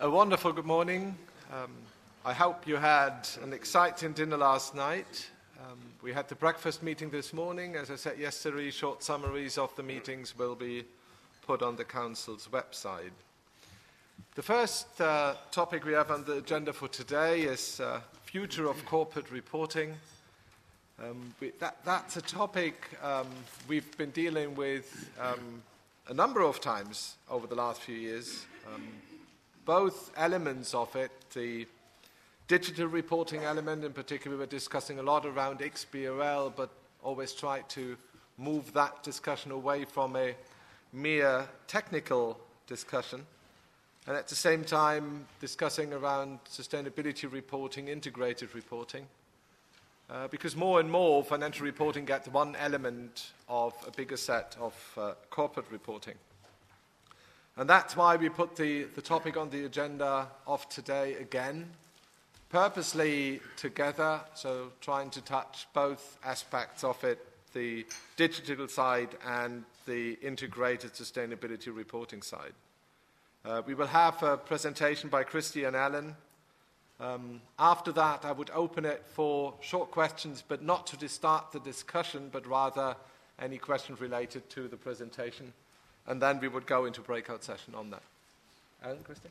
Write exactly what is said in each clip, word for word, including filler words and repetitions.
A wonderful good morning. Um, I hope you had an exciting dinner last night. Um, we had the breakfast meeting this morning. As I said yesterday, short summaries of the meetings will be put on the Council's website. The first uh, topic we have on the agenda for today is uh, future of corporate reporting. Um, we, that, that's a topic um, we've been dealing with um, a number of times over the last few years. Um, both elements of it, the digital reporting element in particular, we were discussing a lot around X B R L, but always tried to move that discussion away from a mere technical discussion. And at the same time, discussing around sustainability reporting, integrated reporting. Uh, because more and more financial reporting gets one element of a bigger set of uh, corporate reporting. And that's why we put the, the topic on the agenda of today again, purposely together, so trying to touch both aspects of it, the digital side and the integrated sustainability reporting side. Uh, we will have a presentation by Christy and Alan. Um, after that, I would open it for short questions, but not to start the discussion, but rather any questions related to the presentation. And then we would go into breakout session on that. Alan, Christy?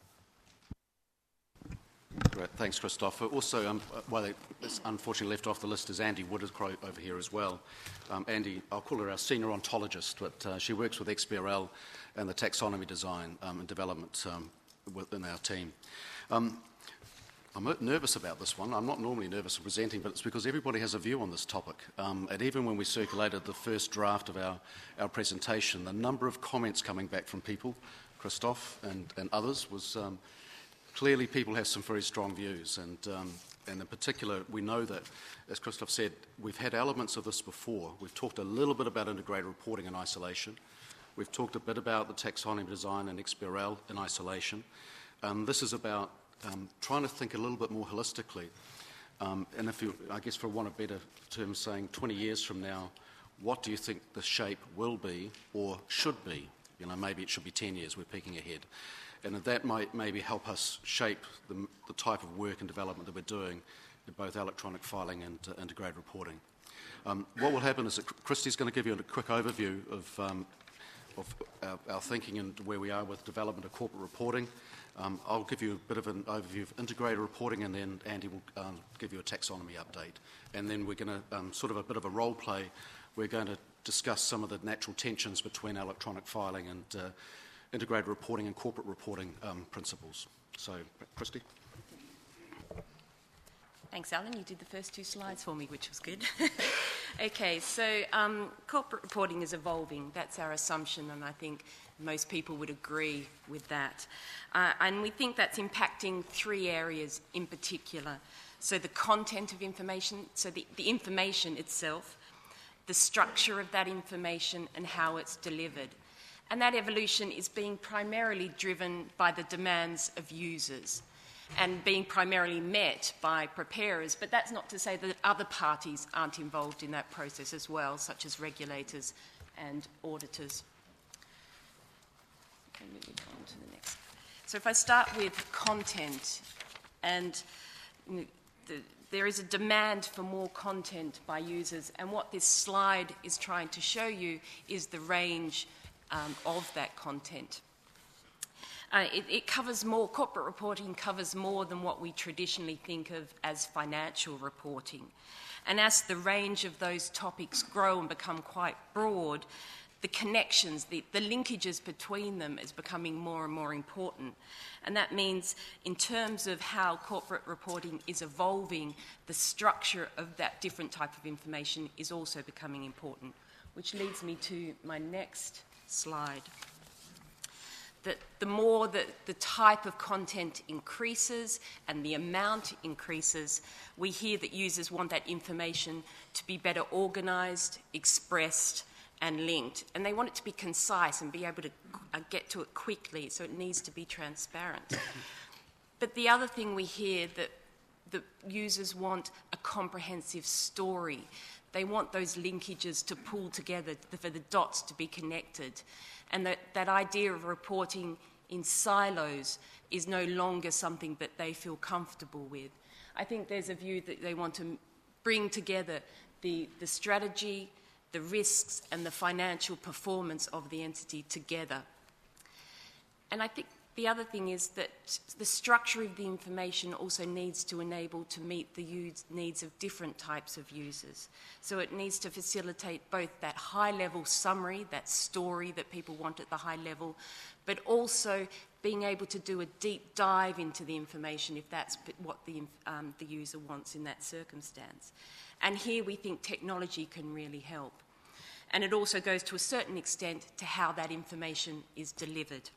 Great, thanks, Christopher. Also, um, well, it's unfortunately left off the list is Andy Woodcrow over here as well. Um, Andy, I'll call her our senior ontologist, but uh, she works with X B R L and the taxonomy design um, and development um, within our team. Um, I'm nervous about this one. I'm not normally nervous in presenting, but it's because everybody has a view on this topic. Um, and even when we circulated the first draft of our, our presentation, the number of comments coming back from people, Christophe and, and others, was um, clearly people have some very strong views. And, um, and in particular, we know that, as Christophe said, we've had elements of this before. We've talked a little bit about integrated reporting in isolation. We've talked a bit about the taxonomy design and X B R L in isolation. Um, this is about Um, trying to think a little bit more holistically, um, and if you, I guess for want of better terms, saying twenty years from now, what do you think the shape will be or should be? You know, maybe it should be ten years, we're peeking ahead. And that might maybe help us shape the, the type of work and development that we're doing in both electronic filing and uh, integrated reporting. Um, what will happen is that Christy's going to give you a quick overview of, um, of our, our thinking and where we are with development of corporate reporting. Um, I'll give you a bit of an overview of integrated reporting, and then Andy will um, give you a taxonomy update. And then we're going to, um, sort of a bit of a role play, we're going to discuss some of the natural tensions between electronic filing and uh, integrated reporting and corporate reporting um, principles. So, Christy? Thanks, Alan. You did the first two slides for me, which was good. Okay, so um, corporate reporting is evolving. That's our assumption, and I think most people would agree with that. Uh, and we think that's impacting three areas in particular. So the content of information, so the, the information itself, the structure of that information, and how it's delivered. And that evolution is being primarily driven by the demands of users and being primarily met by preparers, but that's not to say that other parties aren't involved in that process as well, such as regulators and auditors. Okay, moving on to the next. So if I start with content, and you know, the, there is a demand for more content by users, and what this slide is trying to show you is the range um, of that content. Uh, it, it covers more, corporate reporting covers more than what we traditionally think of as financial reporting. And as the range of those topics grow and become quite broad, the connections, the, the linkages between them is becoming more and more important. And that means in terms of how corporate reporting is evolving, the structure of that different type of information is also becoming important, which leads me to my next slide. That the more that the type of content increases and the amount increases, we hear that users want that information to be better organised, expressed, and linked. And they want it to be concise and be able to get to it quickly, so it needs to be transparent. But the other thing we hear that the users want a comprehensive story. They want those linkages to pull together, for the dots to be connected. And that, that idea of reporting in silos is no longer something that they feel comfortable with. I think there's a view that they want to bring together the, the strategy, the risks, and the financial performance of the entity together. And I think the other thing is that the structure of the information also needs to enable to meet the use, needs of different types of users. So it needs to facilitate both that high-level summary, that story that people want at the high level, but also being able to do a deep dive into the information if that's what the, um, the user wants in that circumstance. And here we think technology can really help. And it also goes to a certain extent to how that information is delivered.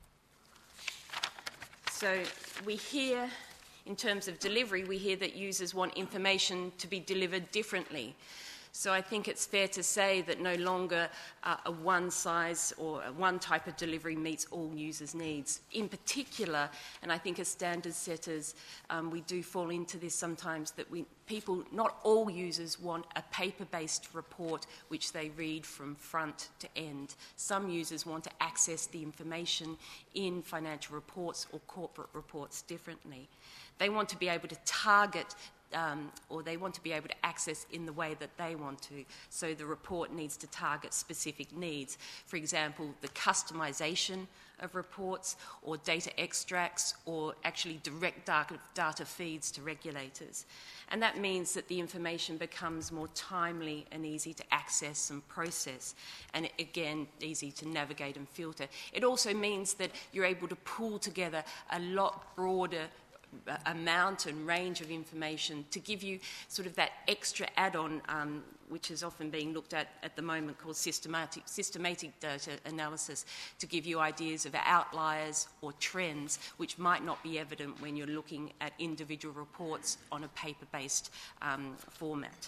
So we hear, in terms of delivery, we hear that users want information to be delivered differently. So I think it's fair to say that no longer uh, a one size or a one type of delivery meets all users' needs. In particular, and I think as standard setters, um, we do fall into this sometimes, that we people, not all users want a paper-based report which they read from front to end. Some users want to access the information in financial reports or corporate reports differently. They want to be able to target Um, or they want to be able to access in the way that they want to. So the report needs to target specific needs. For example, the customization of reports or data extracts or actually direct data, data feeds to regulators. And that means that the information becomes more timely and easy to access and process, and again, easy to navigate and filter. It also means that you're able to pull together a lot broader amount and range of information to give you sort of that extra add-on, um, which is often being looked at at the moment, called systematic, systematic data analysis, to give you ideas of outliers or trends which might not be evident when you're looking at individual reports on a paper-based um, format.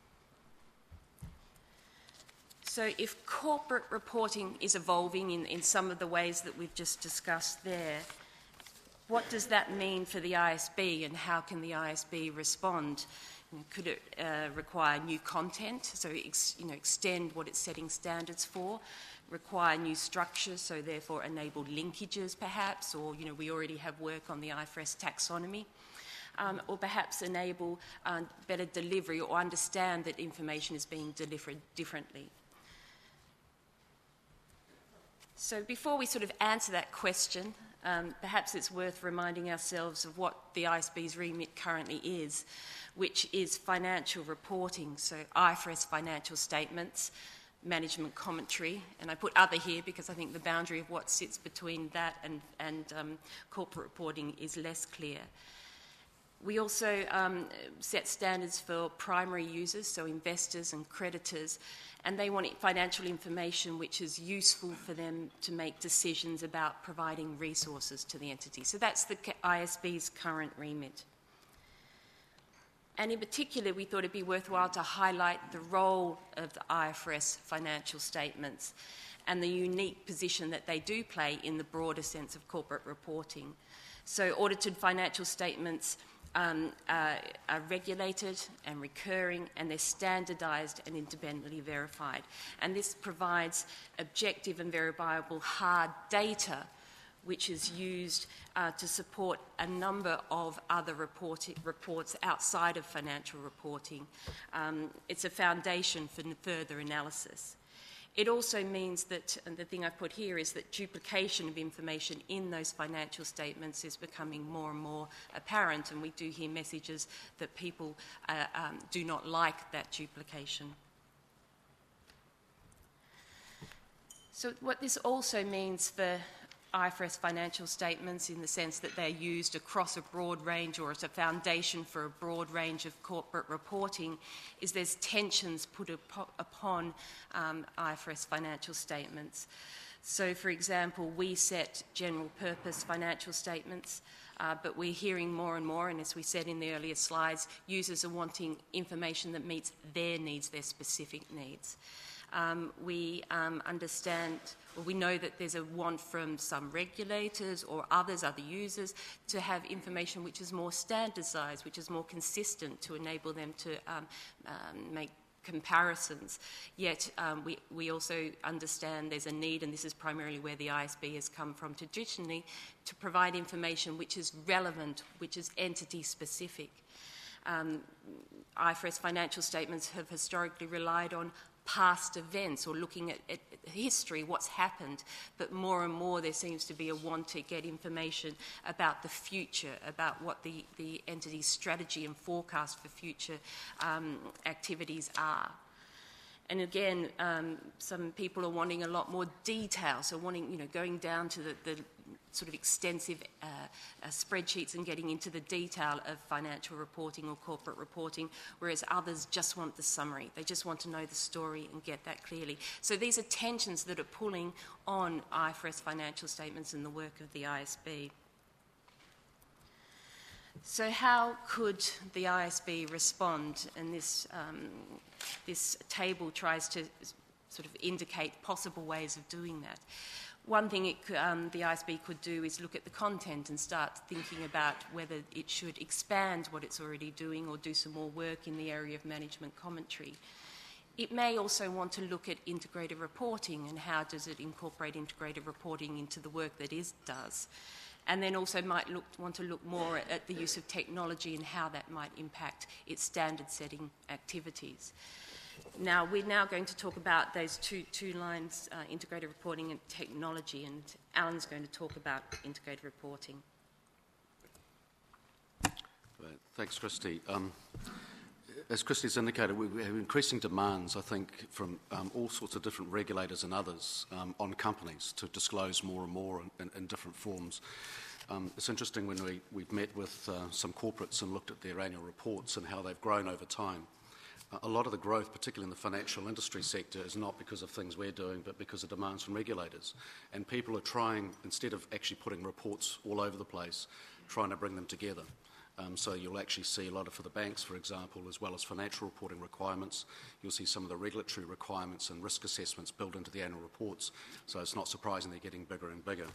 So if corporate reporting is evolving in, in some of the ways that we've just discussed there, what does that mean for the I S B, and how can the I S B respond? Could it uh, require new content, so ex, you know, extend what it's setting standards for, require new structures, so therefore enable linkages perhaps, or you know, we already have work on the I F R S taxonomy, um, or perhaps enable uh, better delivery or understand that information is being delivered differently. So before we sort of answer that question, Um, perhaps it's worth reminding ourselves of what the I S B's remit currently is, which is financial reporting, so I F R S financial statements, management commentary, and I put other here because I think the boundary of what sits between that and, and um, corporate reporting is less clear. We also um, set standards for primary users, so investors and creditors, and they want financial information which is useful for them to make decisions about providing resources to the entity. So that's the I S B's current remit. And in particular, we thought it'd be worthwhile to highlight the role of the I F R S financial statements and the unique position that they do play in the broader sense of corporate reporting. So audited financial statements Um, uh, are regulated and recurring, and they're standardised and independently verified. And this provides objective and verifiable hard data which is used uh, to support a number of other report- reports outside of financial reporting. Um, it's a foundation for further analysis. It also means that, and the thing I put here is that duplication of information in those financial statements is becoming more and more apparent, and we do hear messages that people uh, um, do not like that duplication. So what this also means for I F R S financial statements, in the sense that they're used across a broad range, or as a foundation for a broad range of corporate reporting, is there's tensions put upon um, I F R S financial statements. So, for example, we set general purpose financial statements, uh, but we're hearing more and more, and as we said in the earlier slides, users are wanting information that meets their needs, their specific needs. Um, we um, understand, or we know that there's a want from some regulators or others, other users, to have information which is more standardised, which is more consistent, to enable them to um, um, make comparisons. Yet um, we, we also understand there's a need, and this is primarily where the I S B has come from traditionally, to provide information which is relevant, which is entity-specific. Um, I F R S financial statements have historically relied on past events or looking at, at history, what's happened, but more and more there seems to be a want to get information about the future, about what the, the entity's strategy and forecast for future um, activities are. And again, um, some people are wanting a lot more detail, so wanting, you know, going down to the, the sort of extensive uh, uh, spreadsheets and getting into the detail of financial reporting or corporate reporting, whereas others just want the summary. They just want to know the story and get that clearly. So these are tensions that are pulling on I F R S financial statements and the work of the I S B. So how could the I S B respond? And this, um, this table tries to sort of indicate possible ways of doing that. One thing it, um, the I S B could do is look at the content and start thinking about whether it should expand what it's already doing or do some more work in the area of management commentary. It may also want to look at integrated reporting and how does it incorporate integrated reporting into the work that it does. And then also might look, want to look more at, at the use of technology and how that might impact its standard-setting activities. Now, we're now going to talk about those two, two lines, uh, integrated reporting and technology, and Alan's going to talk about integrated reporting. Thanks, Christy. Um, as Christy's indicated, we have increasing demands, I think, from um, all sorts of different regulators and others um, on companies to disclose more and more in, in, in different forms. Um, it's interesting when we, we've met with uh, some corporates and looked at their annual reports and how they've grown over time. A lot of the growth, particularly in the financial industry sector, is not because of things we're doing, but because of demands from regulators. And people are trying, instead of actually putting reports all over the place, trying to bring them together. Um, so you'll actually see a lot of, for the banks, for example, as well as financial reporting requirements, you'll see some of the regulatory requirements and risk assessments built into the annual reports. So it's not surprising they're getting bigger and bigger.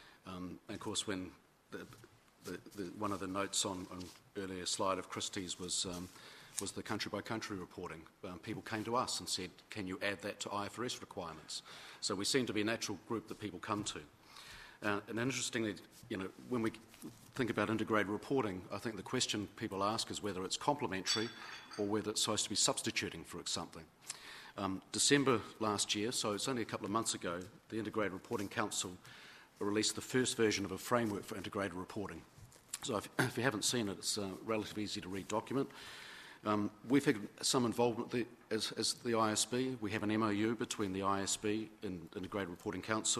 Um, and of course, when the, the, the, one of the notes on an earlier slide of Christie's was um, was the country-by-country reporting. Um, people came to us and said, can you add that to I F R S requirements? So we seem to be a natural group that people come to. Uh, and interestingly, you know, when we think about integrated reporting, I think the question people ask is whether it's complementary or whether it's supposed to be substituting for something. Um, December last year, so it's only a couple of months ago, the Integrated Reporting Council released the first version of a framework for integrated reporting. So if, if you haven't seen it, it's a relatively easy to read document. Um, we've had some involvement the, as, as the I S B. We have an M O U between the I S B and Integrated Reporting Council.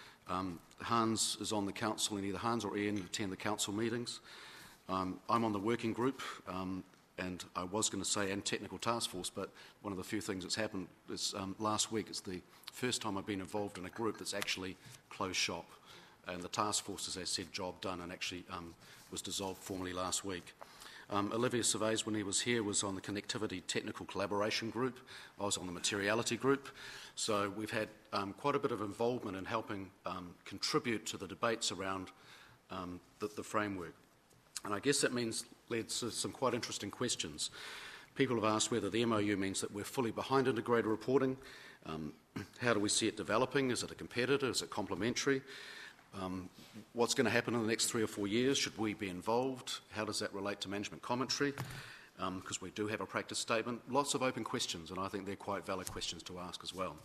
Um, Hans is on the council, and either Hans or Ian attend the council meetings. Um, I'm on the working group, um, and I was going to say and technical task force, but one of the few things that's happened is um, last week it's the first time I've been involved in a group that's actually closed shop. And the task force, as I said, job done, and actually um, was dissolved formally last week. Um, Olivia Cervais, when he was here, was on the Connectivity Technical Collaboration Group. I was on the Materiality Group. So we've had um, quite a bit of involvement in helping um, contribute to the debates around um, the, the framework. And I guess that means led to some quite interesting questions. People have asked whether the M O U means that we're fully behind integrated reporting. Um, how do we see it developing? Is it a competitor? Is it complementary? Um, what's going to happen in the next three or four years? Should we be involved? How does that relate to management commentary? Because um, we do have a practice statement. Lots of open questions, and I think they're quite valid questions to ask as well.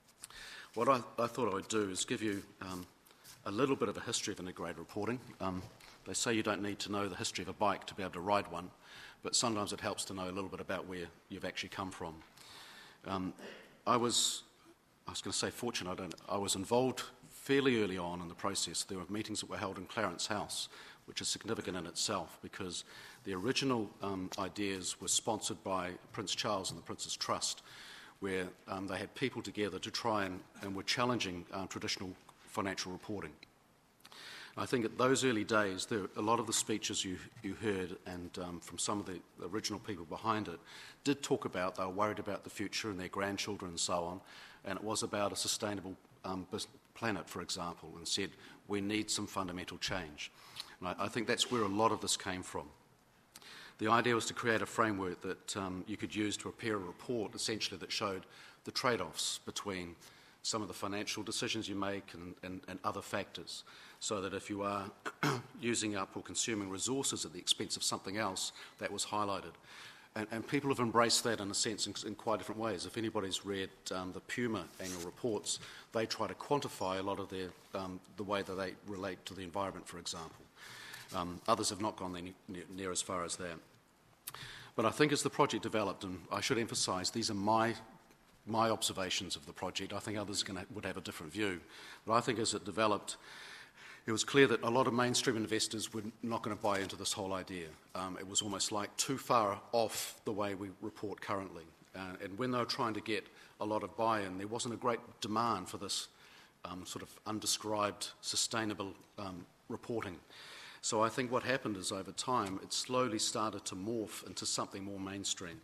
What I, I thought I would do is give you um, a little bit of a history of integrated reporting. Um, they say you don't need to know the history of a bike to be able to ride one, but sometimes it helps to know a little bit about where you've actually come from. Um, I was, I was going to say fortunate, I, don't, I was involved fairly early on in the process. There were meetings that were held in Clarence House, which is significant in itself because the original um, ideas were sponsored by Prince Charles and the Prince's Trust, where um, they had people together to try and, and were challenging um, traditional financial reporting. I think at those early days, there, a lot of the speeches you, you heard and um, from some of the original people behind it did talk about they were worried about the future and their grandchildren and so on, and it was about a sustainable um, planet, for example, and said we need some fundamental change. And I, I think that's where a lot of this came from. The idea was to create a framework that um, you could use to prepare a report essentially that showed the trade-offs between some of the financial decisions you make and, and, and other factors, so that if you are using up or consuming resources at the expense of something else, that was highlighted. And, and people have embraced that in a sense in, in quite different ways. If anybody's read um, the Puma annual reports, they try to quantify a lot of their, um, the way that they relate to the environment, for example. Um, others have not gone near, near as far as that. But I think as the project developed, and I should emphasise, these are my, my observations of the project. I think others can, would have a different view. But I think as it developed, it was clear that a lot of mainstream investors were not going to buy into this whole idea. Um, it was almost like too far off the way we report currently. Uh, and when they were trying to get a lot of buy-in, there wasn't a great demand for this um, sort of undescribed, sustainable um, reporting. So I think what happened is over time, it slowly started to morph into something more mainstream.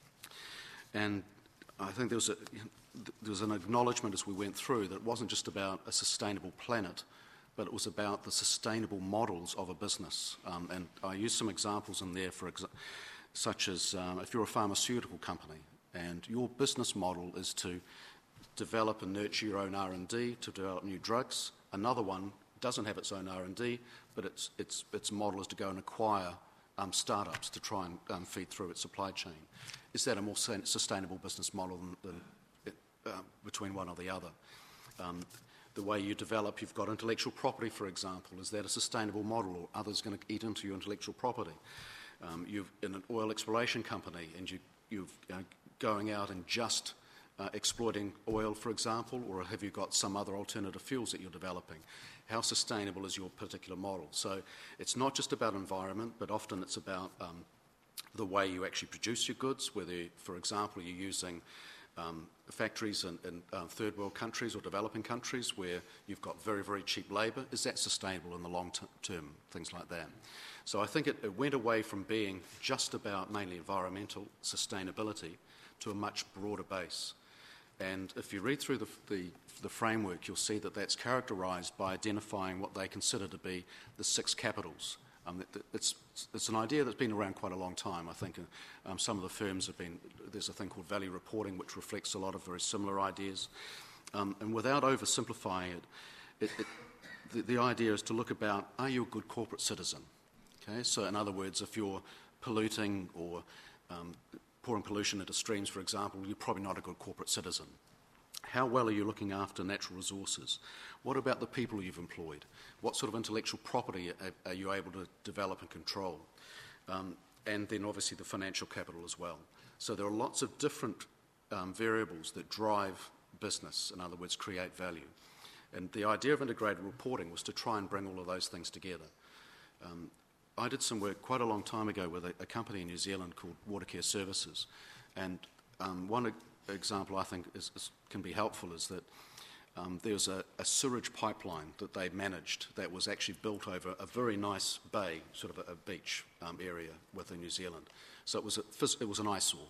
And I think there was, a, there was an acknowledgement as we went through that it wasn't just about a sustainable planet, but it was about the sustainable models of a business. Um, and I used some examples in there, for exa- such as um, if you're a pharmaceutical company and your business model is to develop and nurture your own R and D to develop new drugs, another one doesn't have its own R and D, but its, its, its model is to go and acquire um, startups to try and um, feed through its supply chain. Is that a more sustainable business model than, than uh, between one or the other? Um, The way you develop, you've got intellectual property, for example. Is that a sustainable model, or others going to eat into your intellectual property? Um, you're in an oil exploration company, and you, you're uh, going out and just uh, exploiting oil, for example, or have you got some other alternative fuels that you're developing? How sustainable is your particular model? So it's not just about environment, but often it's about um, the way you actually produce your goods, whether, for example, you're using Um, factories in, in uh, third world countries or developing countries where you've got very, very cheap labour. Is that sustainable in the long t- term? Things like that. So I think it, it went away from being just about mainly environmental sustainability to a much broader base. And if you read through the, the, the framework, you'll see that that's characterised by identifying what they consider to be the six capitals. Um, it's, it's an idea that's been around quite a long time. I think um, some of the firms have been, there's a thing called value reporting which reflects a lot of very similar ideas. Um, and without oversimplifying it, it, it the, the idea is to look about, are you a good corporate citizen? Okay, so in other words, if you're polluting or um, pouring pollution into streams, for example, you're probably not a good corporate citizen. How well are you looking after natural resources? What about the people you've employed? What sort of intellectual property are you able to develop and control? Um, and then obviously the financial capital as well. So there are lots of different um, variables that drive business, in other words, create value. And the idea of integrated reporting was to try and bring all of those things together. Um, I did some work quite a long time ago with a, a company in New Zealand called Watercare Services. And um, one example I think is, is, can be helpful is that um, there was a, a sewage pipeline that they managed that was actually built over a very nice bay, sort of a, a beach um, area within New Zealand. So it was, a, it was an eyesore.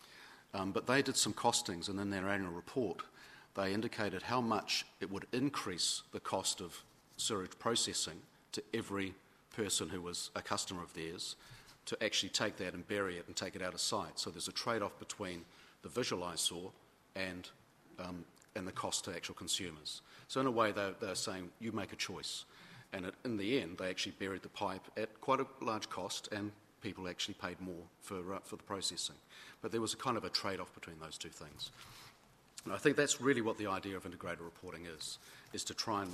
Um, but they did some costings, and in their annual report they indicated how much it would increase the cost of sewage processing to every person who was a customer of theirs to actually take that and bury it and take it out of sight. So there's a trade-off between the visual eyesore and, um, and the cost to actual consumers. So in a way, they're, they're saying, you make a choice. And it, in the end, they actually buried the pipe at quite a large cost, and people actually paid more for, uh, for the processing. But there was a kind of a trade-off between those two things. And I think that's really what the idea of integrated reporting is, is to try and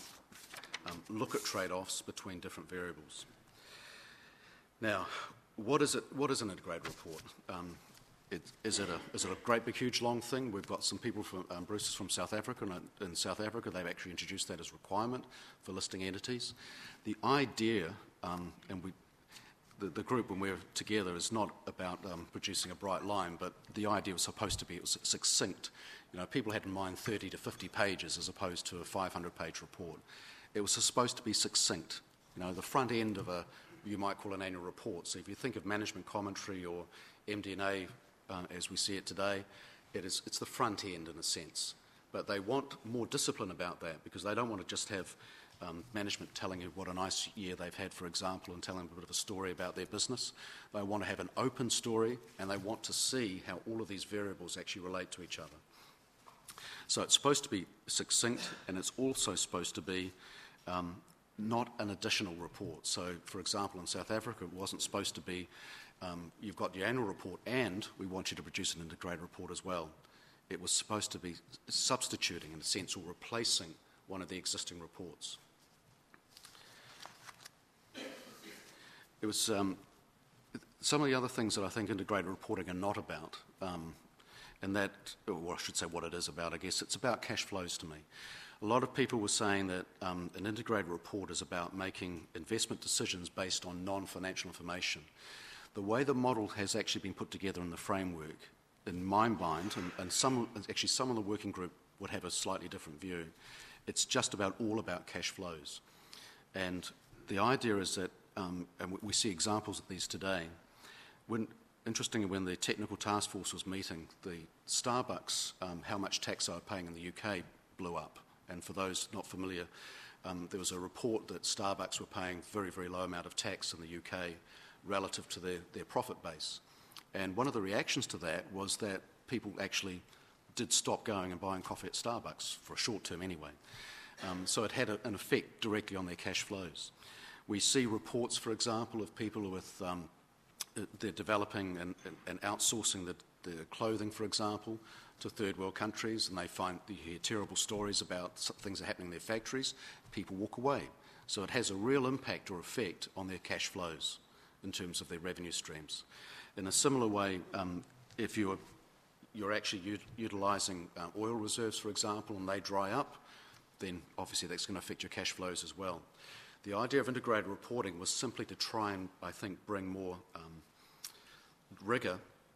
um, look at trade-offs between different variables. Now, what is it? What is an integrated report? Um, It, is, it a, is it a great big huge long thing? We've got some people from um, Bruce is from South Africa, and in South Africa they've actually introduced that as a requirement for listing entities. The idea, um, and we, the, the group when we're together is not about um, producing a bright line, but the idea was supposed to be it was succinct. You know, people had in mind thirty to fifty pages as opposed to a five hundred page report. It was supposed to be succinct. You know, the front end of a you might call an annual report. So if you think of management commentary or M D and A. Uh, as we see it today, it is, it's the front end in a sense. But they want more discipline about that because they don't want to just have um, management telling you what a nice year they've had, for example, and telling a bit of a story about their business. They want to have an open story, and they want to see how all of these variables actually relate to each other. So it's supposed to be succinct, and it's also supposed to be um, not an additional report. So, for example, in South Africa, it wasn't supposed to be, um, you've got your annual report, and we want you to produce an integrated report as well. It was supposed to be substituting, in a sense, or replacing one of the existing reports. It was um, some of the other things that I think integrated reporting are not about, um, and that, or I should say what it is about, I guess, it's about cash flows to me. A lot of people were saying that um, an integrated report is about making investment decisions based on non-financial information. The way the model has actually been put together in the framework, in my mind, and, and some, actually some of the working group would have a slightly different view, it's just about all about cash flows. And the idea is that, um, and we see examples of these today, when, interestingly, when the technical task force was meeting, the Starbucks, um, how much tax they were paying in the U K blew up. And for those not familiar, um, there was a report that Starbucks were paying very, very low amount of tax in the U K relative to their, their profit base. And one of the reactions to that was that people actually did stop going and buying coffee at Starbucks, for a short term anyway. Um, so it had a, an effect directly on their cash flows. We see reports, for example, of people with, um, they're developing and, and outsourcing the, the clothing, for example, to third world countries, and they find, you hear terrible stories about things that are happening in their factories. People walk away. So it has a real impact or effect on their cash flows in terms of their revenue streams. In a similar way, um, if you're, you're actually ut- utilising uh, oil reserves, for example, and they dry up, then obviously that's going to affect your cash flows as well. The idea of integrated reporting was simply to try and, I think, bring more um, rigour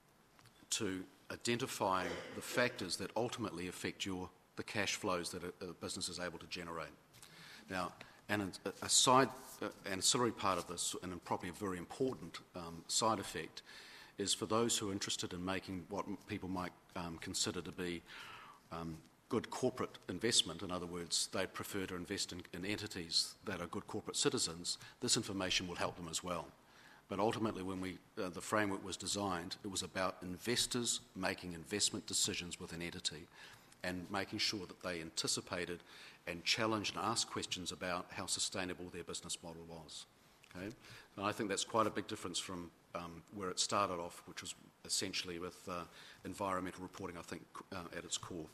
to identifying the factors that ultimately affect your, the cash flows that a, a business is able to generate. Now, and a, a side, uh, ancillary part of this, and probably a very important um, side effect, is for those who are interested in making what people might um, consider to be um, good corporate investment. In other words, they prefer to invest in, in entities that are good corporate citizens. This information will help them as well. But ultimately, when we, uh, the framework was designed, it was about investors making investment decisions with an entity and making sure that they anticipated and challenged and asked questions about how sustainable their business model was. Okay? And I think that's quite a big difference from um, where it started off, which was essentially with uh, environmental reporting, I think, uh, at its core.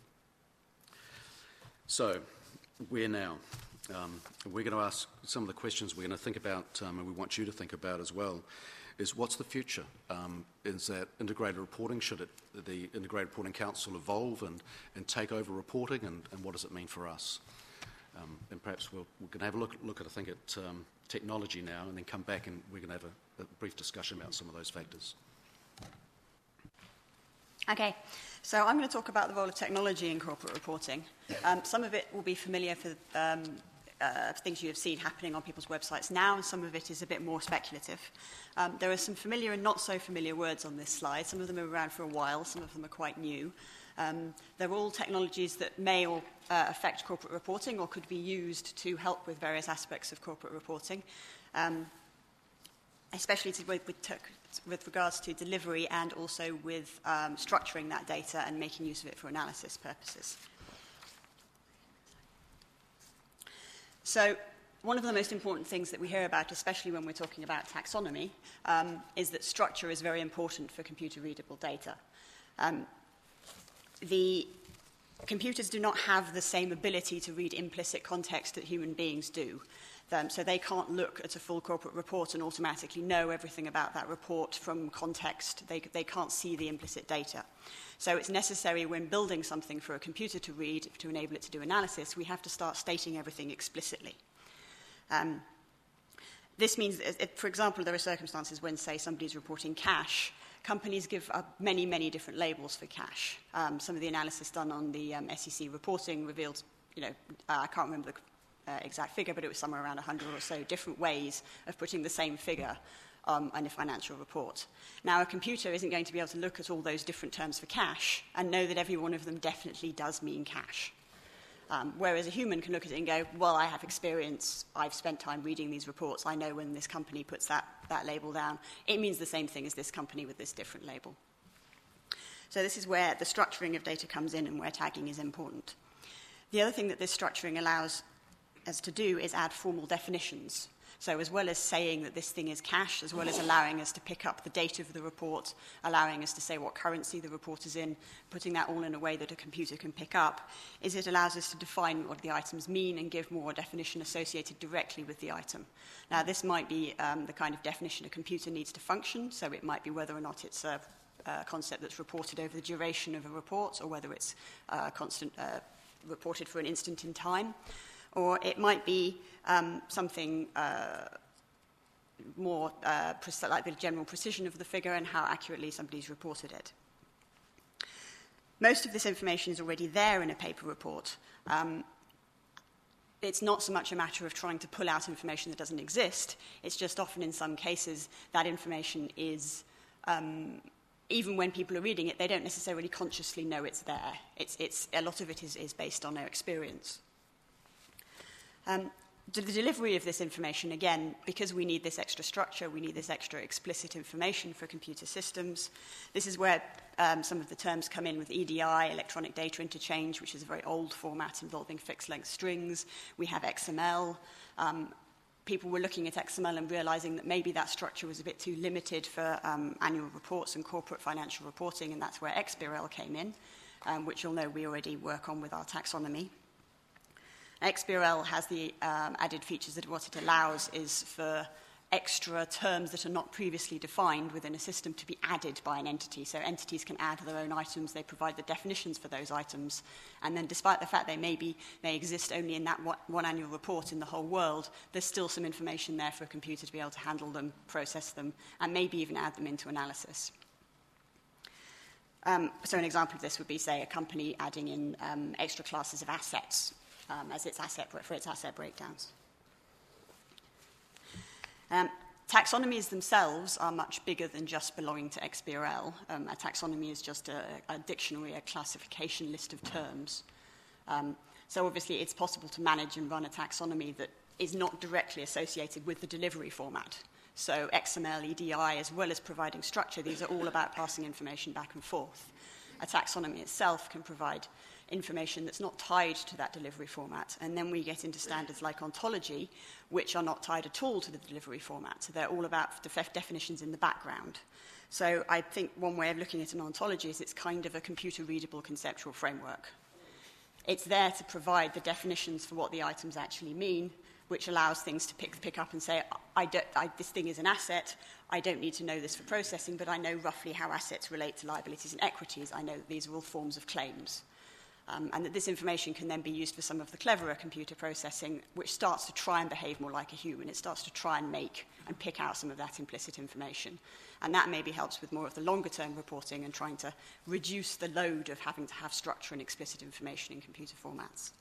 So, where now? Um, we're going to ask some of the questions we're going to think about, um, and we want you to think about as well, is what's the future? Um, is that integrated reporting, should it, the Integrated Reporting Council evolve and, and take over reporting, and, and what does it mean for us? Um, and perhaps we'll, we're going to have a look, look at, I think, at um, technology now, and then come back and we're going to have a, a brief discussion about some of those factors. Okay, so I'm going to talk about the role of technology in corporate reporting. Um, some of it will be familiar for um, uh, things you have seen happening on people's websites now, and some of it is a bit more speculative. Um, there are some familiar and not so familiar words on this slide. Some of them are around for a while, some of them are quite new. Um, they're all technologies that may or, uh, affect corporate reporting or could be used to help with various aspects of corporate reporting, um, especially to, with, with, with regards to delivery and also with um, structuring that data and making use of it for analysis purposes. So one of the most important things that we hear about, especially when we're talking about taxonomy, um, is that structure is very important for computer-readable data. Um, the computers do not have the same ability to read implicit context that human beings do. Um, so they can't look at a full corporate report and automatically know everything about that report from context. They, they can't see the implicit data. So it's necessary when building something for a computer to read, to enable it to do analysis, we have to start stating everything explicitly. Um, this means, that, for example, there are circumstances when, say, somebody's reporting cash. Companies give uh, many, many different labels for cash. Um, some of the analysis done on the um, S E C reporting revealed, you know, uh, I can't remember the uh, exact figure, but it was somewhere around one hundred or so different ways of putting the same figure um, in a financial report. Now, a computer isn't going to be able to look at all those different terms for cash and know that every one of them definitely does mean cash. Um, whereas a human can look at it and go, well, I have experience, I've spent time reading these reports, I know when this company puts that, that label down, it means the same thing as this company with this different label. So this is where the structuring of data comes in and where tagging is important. The other thing that this structuring allows us to do is add formal definitions. So as well as saying that this thing is cash, as well as allowing us to pick up the date of the report, allowing us to say what currency the report is in, putting that all in a way that a computer can pick up, is it allows us to define what the items mean and give more definition associated directly with the item. Now, this might be um, the kind of definition a computer needs to function, so it might be whether or not it's a, a concept that's reported over the duration of a report, or whether it's uh, constant, uh, reported for an instant in time. Or it might be um, something uh, more uh, like the general precision of the figure and how accurately somebody's reported it. Most of this information is already there in a paper report. Um, it's not so much a matter of trying to pull out information that doesn't exist. It's just often in some cases that information is, um, even when people are reading it, they don't necessarily consciously know it's there. It's, it's, a lot of it is, is based on their experience. Um, the delivery of this information, again, because we need this extra structure, we need this extra explicit information for computer systems. This is where um, some of the terms come in with E D I, electronic data interchange, which is a very old format involving fixed-length strings. We have X M L. Um, people were looking at X M L and realizing that maybe that structure was a bit too limited for um, annual reports and corporate financial reporting, and that's where X B R L came in, um, which you'll know we already work on with our taxonomy. X B R L has the um, added features that what it allows is for extra terms that are not previously defined within a system to be added by an entity. So entities can add their own items, they provide the definitions for those items, and then despite the fact they may, be, may exist only in that one, one annual report in the whole world, there's still some information there for a computer to be able to handle them, process them, and maybe even add them into analysis. Um, so an example of this would be, say, a company adding in um, extra classes of assets Um, as its asset, for its asset breakdowns. Um, taxonomies themselves are much bigger than just belonging to X B R L. Um, a taxonomy is just a, a dictionary, a classification list of terms. Um, so obviously it's possible to manage and run a taxonomy that is not directly associated with the delivery format. So X M L, E D I, as well as providing structure, these are all about passing information back and forth. A taxonomy itself can provide information that's not tied to that delivery format. And then we get into standards like ontology, which are not tied at all to the delivery format. So they're all about def- definitions in the background. So I think one way of looking at an ontology is it's kind of a computer-readable conceptual framework. It's there to provide the definitions for what the items actually mean, which allows things to pick, pick up and say, I don't, I, this thing is an asset, I don't need to know this for processing, but I know roughly how assets relate to liabilities and equities. I know that these are all forms of claims. Um, and that this information can then be used for some of the cleverer computer processing, which starts to try and behave more like a human. It starts to try and make and pick out some of that implicit information. And that maybe helps with more of the longer-term reporting and trying to reduce the load of having to have structure and explicit information in computer formats.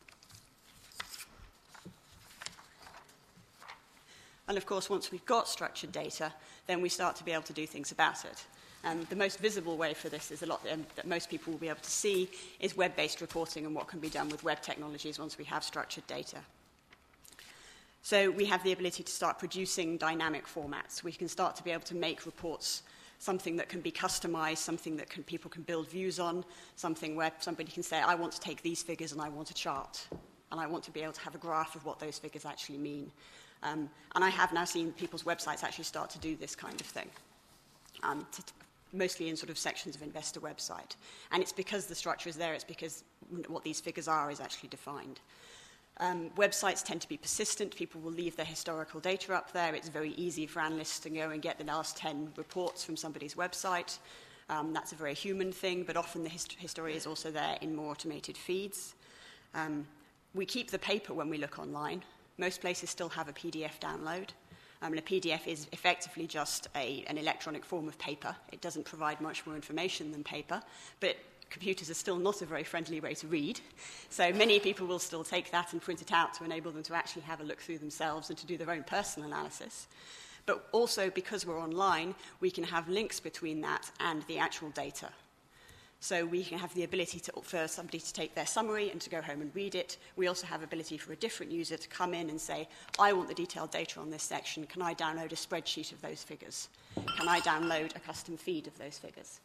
And of course, once we've got structured data, then we start to be able to do things about it. Um, the most visible way for this is a lot um, that most people will be able to see is web-based reporting and what can be done with web technologies once we have structured data. So we have the ability to start producing dynamic formats. We can start to be able to make reports something that can be customized, something that can, people can build views on, something where somebody can say, I want to take these figures and I want a chart, and I want to be able to have a graph of what those figures actually mean. Um, and I have now seen people's websites actually start to do this kind of thing. Um, to, mostly in sort of sections of investor website. And it's because the structure is there, it's because what these figures are is actually defined. Um, websites tend to be persistent. People will leave their historical data up there. It's very easy for analysts to go and get the last ten reports from somebody's website. Um, that's a very human thing, but often the hist- history is also there in more automated feeds. Um, we keep the paper when we look online. Most places still have a P D F download. Um, and a P D F is effectively just a, an electronic form of paper. It doesn't provide much more information than paper, but computers are still not a very friendly way to read. So many people will still take that and print it out to enable them to actually have a look through themselves and to do their own personal analysis. But also, because we're online, we can have links between that and the actual data. So we can have the ability to, for somebody to take their summary and to go home and read it. We also have ability for a different user to come in and say, I want the detailed data on this section. Can I download a spreadsheet of those figures? Can I download a custom feed of those figures?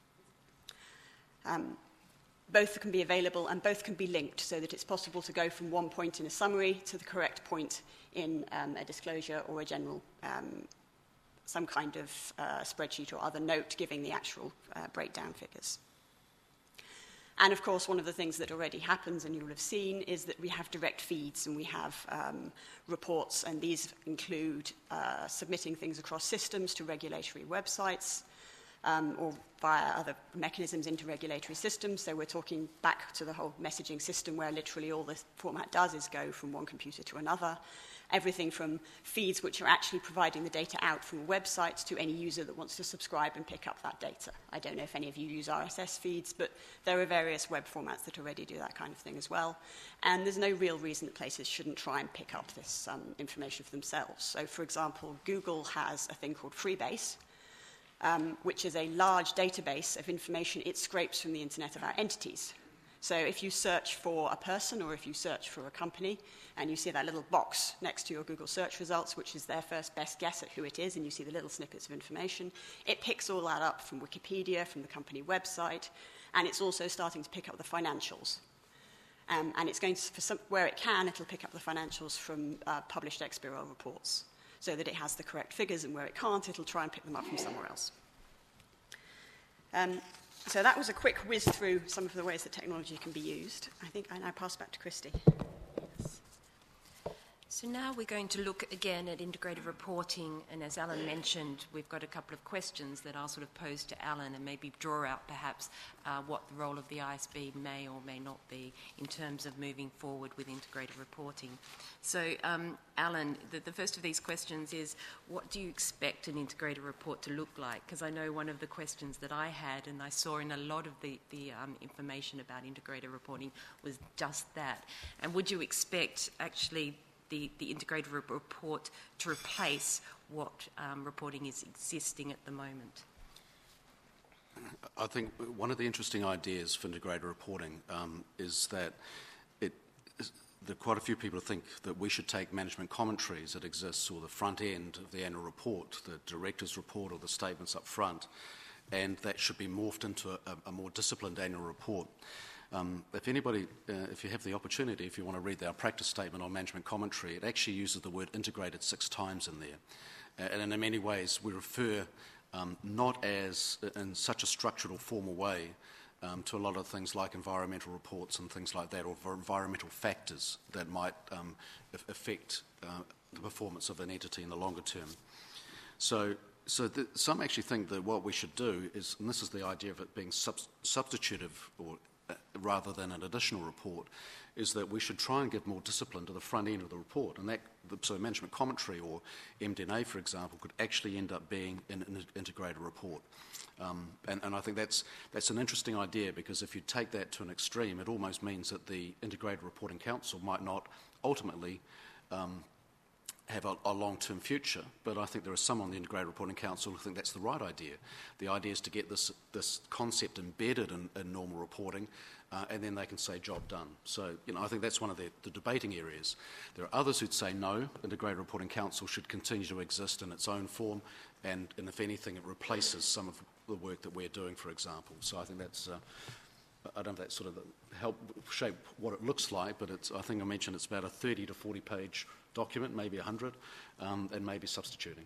Um, both can be available and both can be linked so that it's possible to go from one point in a summary to the correct point in um, a disclosure or a general, um, some kind of uh, spreadsheet or other note giving the actual uh, breakdown figures. And of course, one of the things that already happens, and you will have seen, is that we have direct feeds and we have um, reports, and these include uh, submitting things across systems to regulatory websites um, or via other mechanisms into regulatory systems. So we're talking back to the whole messaging system where literally all the format does is go from one computer to another. Everything from feeds which are actually providing the data out from a website to any user that wants to subscribe and pick up that data. I don't know if any of you use R S S feeds, but there are various web formats that already do that kind of thing as well. And there's no real reason that places shouldn't try and pick up this um, information for themselves. So, for example, Google has a thing called Freebase, um, which is a large database of information it scrapes from the internet about entities. So if you search for a person or if you search for a company and you see that little box next to your Google search results, which is their first best guess at who it is, and you see the little snippets of information, it picks all that up from Wikipedia, from the company website, and it's also starting to pick up the financials. Um, and it's going to, for some, where it can, it'll pick up the financials from uh, published X B R L reports so that it has the correct figures, and where it can't, it'll try and pick them up from somewhere else. Um, So that was a quick whiz through some of the ways that technology can be used. I think I now pass back to Christy. Yes. So now we're going to look again at integrated reporting, and as Alan mentioned, we've got a couple of questions that I'll sort of pose to Alan and maybe draw out perhaps uh, what the role of the I S B may or may not be in terms of moving forward with integrated reporting. So um, Alan, the, the first of these questions is, what do you expect an integrated report to look like? Because I know one of the questions that I had, and I saw in a lot of the, the um, information about integrated reporting, was just that. And would you expect actually The, the integrated re- report to replace what um, reporting is existing at the moment? I think one of the interesting ideas for integrated reporting um, is that it is, there are quite a few people who think that we should take management commentaries that exist, or the front end of the annual report, the director's report or the statements up front, and that should be morphed into a, a more disciplined annual report. Um, if anybody, uh, if you have the opportunity, if you want to read our practice statement on management commentary, it actually uses the word integrated six times in there. Uh, and in many ways, we refer um, not as, in such a structured or formal way, um, to a lot of things like environmental reports and things like that, or environmental factors that might um, affect uh, the performance of an entity in the longer term. So, so the, some actually think that what we should do is, and this is the idea of it being sub- substitutive or rather than an additional report, is that we should try and give more discipline to the front end of the report. And that, so management commentary or M D N A, for example, could actually end up being an, an integrated report. Um, and, and I think that's, that's an interesting idea, because if you take that to an extreme, it almost means that the Integrated Reporting Council might not ultimately um, have a, a long-term future, but I think there are some on the Integrated Reporting Council who think that's the right idea. The idea is to get this, this concept embedded in, in normal reporting, uh, and then they can say, job done. So, you know, I think that's one of the, the debating areas. There are others who'd say, no, Integrated Reporting Council should continue to exist in its own form, and, and if anything, it replaces some of the work that we're doing, for example. So I think that's... Uh, I don't know if that sort of help shape what it looks like, but it's, I think I mentioned it's about a thirty to forty page document, maybe one hundred, um, and maybe substituting.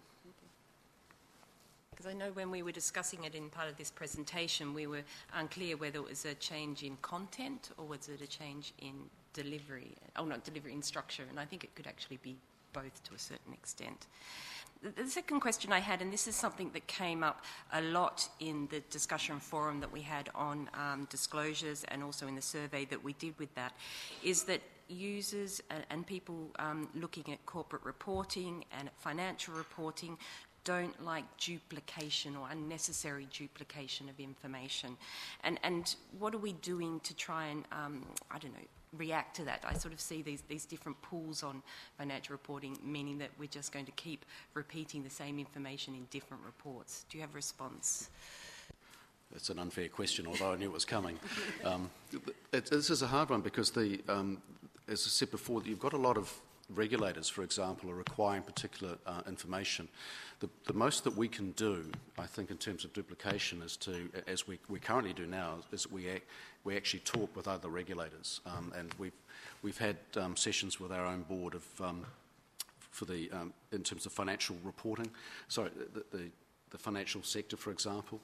Because I know when we were discussing it in part of this presentation, we were unclear whether it was a change in content or was it a change in delivery, oh, not delivery, in structure, and I think it could actually be both to a certain extent. The second question I had, and this is something that came up a lot in the discussion forum that we had on um, disclosures and also in the survey that we did with that, is that users and, and people um, looking at corporate reporting and at financial reporting don't like duplication or unnecessary duplication of information. And, and what are we doing to try and, um, I don't know, react to that? I sort of see these, these different pools on financial reporting, meaning that we're just going to keep repeating the same information in different reports. Do you have a response? it's an unfair question, although I knew it was coming. Um, it, this is a hard one because, the, um, as I said before, you've got a lot of regulators, for example, are requiring particular uh, information. The, the most that we can do, I think, in terms of duplication is to, as we, we currently do now, is that we, act, we actually talk with other regulators. Um, and we've, we've had um, sessions with our own board of, um, for the, um, in terms of financial reporting, sorry, the, the, the financial sector, for example,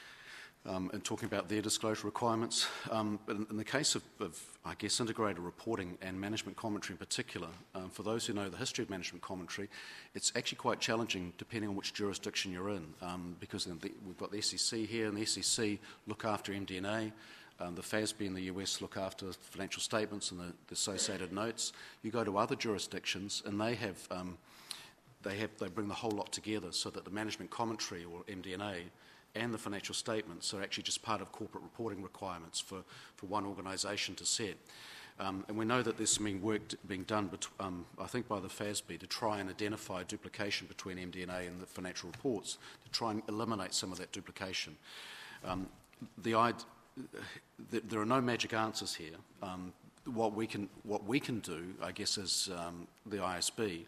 Um, and talking about their disclosure requirements. Um, but in, in the case of, of, I guess, integrated reporting and management commentary in particular, um, for those who know the history of management commentary, it's actually quite challenging depending on which jurisdiction you're in, um, because in the, we've got the S E C here, and the S E C look after M D and A, um, the F A S B in the U S look after financial statements and the, the associated notes. You go to other jurisdictions, and they have, um, they have, they bring the whole lot together so that the management commentary, or M D and A, and the financial statements are actually just part of corporate reporting requirements for, for one organisation to set. Um, and we know that there's some being work being done, bet- um, I think, by the F A S B to try and identify duplication between M D and A and the financial reports, to try and eliminate some of that duplication. Um, the, the, there are no magic answers here. Um, what, we can, what we can do, I guess, as um, the I S B,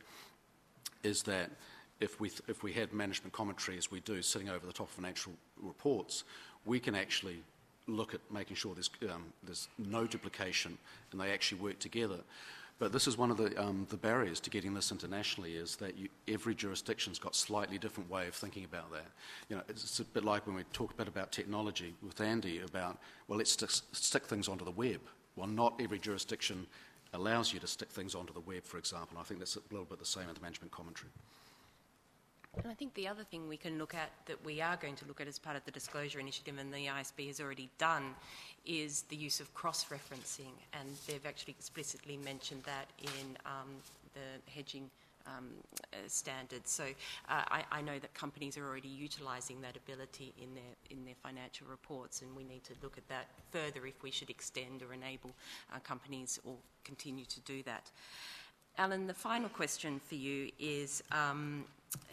is that If we, th- if we had management commentary, as we do, sitting over the top of financial reports, we can actually look at making sure there's, um, there's no duplication and they actually work together. But this is one of the, um, the barriers to getting this internationally, is that you, every jurisdiction's got slightly different way of thinking about that. You know, it's a bit like when we talk a bit about technology with Andy about, well, let's st- stick things onto the web. Well, not every jurisdiction allows you to stick things onto the web, for example. I think that's a little bit the same in the management commentary. And I think the other thing we can look at, that we are going to look at as part of the disclosure initiative, and the I S B has already done, is the use of cross-referencing, and they've actually explicitly mentioned that in um, the hedging um, uh, standards. So uh, I, I know that companies are already utilising that ability in their in their financial reports, and we need to look at that further if we should extend or enable uh, companies or continue to do that. Alan, the final question for you is, um,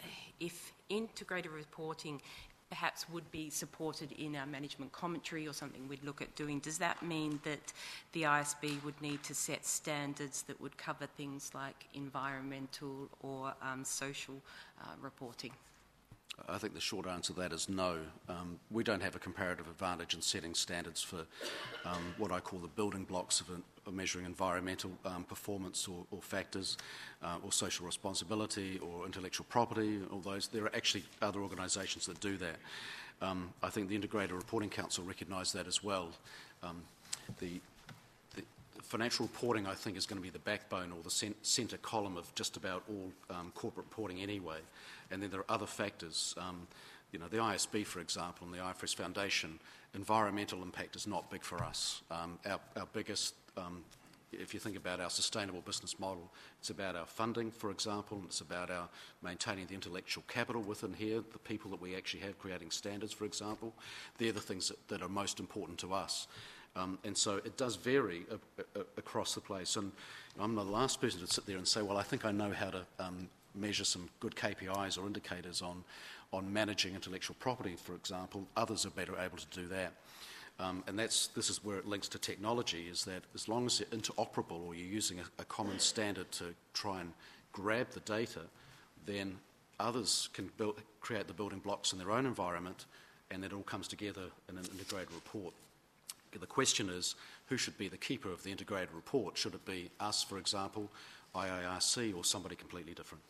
if integrated reporting perhaps would be supported in our management commentary or something we'd look at doing, does that mean that the I S B would need to set standards that would cover things like environmental or um, social uh, reporting? I think the short answer to that is no. Um, we don't have a comparative advantage in setting standards for um, what I call the building blocks of, an, of measuring environmental um, performance or, or factors, uh, or social responsibility or intellectual property, all those. There are actually other organisations that do that. Um, I think the Integrated Reporting Council recognise that as well. Um, the Financial reporting, I think, is going to be the backbone or the cent- centre column of just about all um, corporate reporting anyway. And then there are other factors. Um, you know, the I S B, for example, and the I F R S Foundation, environmental impact is not big for us. Um, our, our biggest, um, if you think about our sustainable business model, it's about our funding, for example, and it's about our maintaining the intellectual capital within here, the people that we actually have creating standards, for example. They're the things that, that are most important to us. Um, and so it does vary a, a, across the place. And I'm the last person to sit there and say, well, I think I know how to um, measure some good K P Is or indicators on, on managing intellectual property, for example. Others are better able to do that. Um, and that's, this is where it links to technology, is that as long as they're interoperable or you're using a, a common standard to try and grab the data, then others can build, create the building blocks in their own environment, and it all comes together in an integrated report. The question is, who should be the keeper of the integrated report? Should it be us, for example, I A R C, or somebody completely different?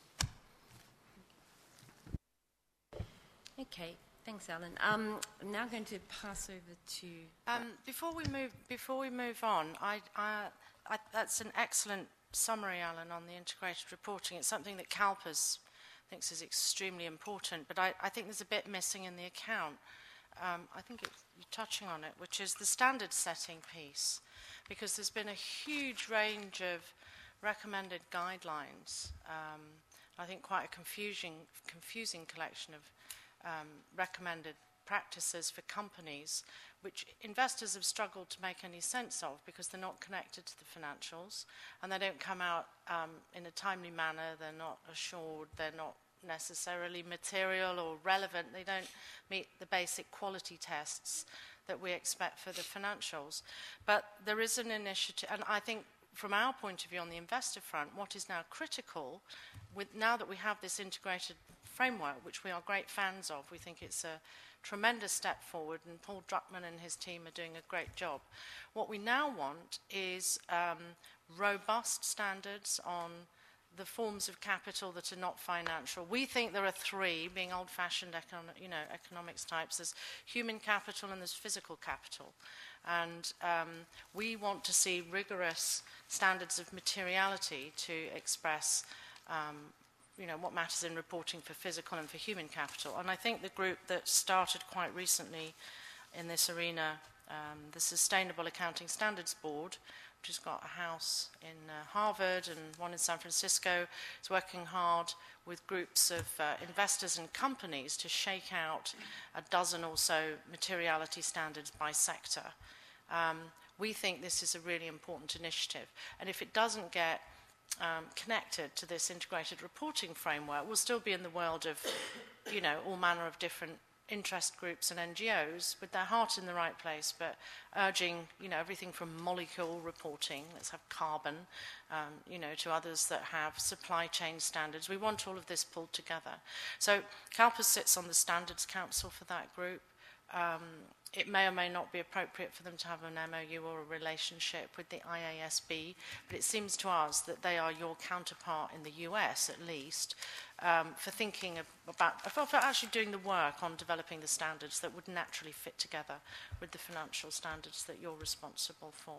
Okay, thanks, Alan. Um, I'm now going to pass over to... Um, before we move, before we move on, I, I, I, that's an excellent summary, Alan, on the integrated reporting. It's something that CalPERS thinks is extremely important, but I, I think there's a bit missing in the account. Um, I think it's, you're touching on it, which is the standard setting piece, because there's been a huge range of recommended guidelines. Um, I think quite a confusing, confusing collection of um, recommended practices for companies, which investors have struggled to make any sense of because they're not connected to the financials and they don't come out um, in a timely manner. They're not assured. They're not necessarily material or relevant. They don't meet the basic quality tests that we expect for the financials. But there is an initiative, and I think from our point of view on the investor front, what is now critical, with now that we have this integrated framework, which we are great fans of, we think it's a tremendous step forward, and Paul Druckmann and his team are doing a great job. What we now want is um, robust standards on the forms of capital that are not financial. We think there are three, being old-fashioned econ- you know, economics types. There's human capital and there's physical capital. And um, we want to see rigorous standards of materiality to express um, you know, what matters in reporting for physical and for human capital. And I think the group that started quite recently in this arena, um, the Sustainable Accounting Standards Board, which has got a house in uh, Harvard and one in San Francisco, is working hard with groups of uh, investors and companies to shake out a dozen or so materiality standards by sector. Um, we think this is a really important initiative. And if it doesn't get um, connected to this integrated reporting framework, we'll still be in the world of, you know, all manner of different interest groups and N G Os with their heart in the right place, but urging, you know, everything from molecule reporting, let's have carbon, um, you know, to others that have supply chain standards. We want all of this pulled together. So CalPERS sits on the Standards Council for that group. Um, it may or may not be appropriate for them to have an M O U or a relationship with the I A S B, but it seems to us that they are your counterpart in the U S, at least, um, for thinking of, about, for, for actually doing the work on developing the standards that would naturally fit together with the financial standards that you're responsible for.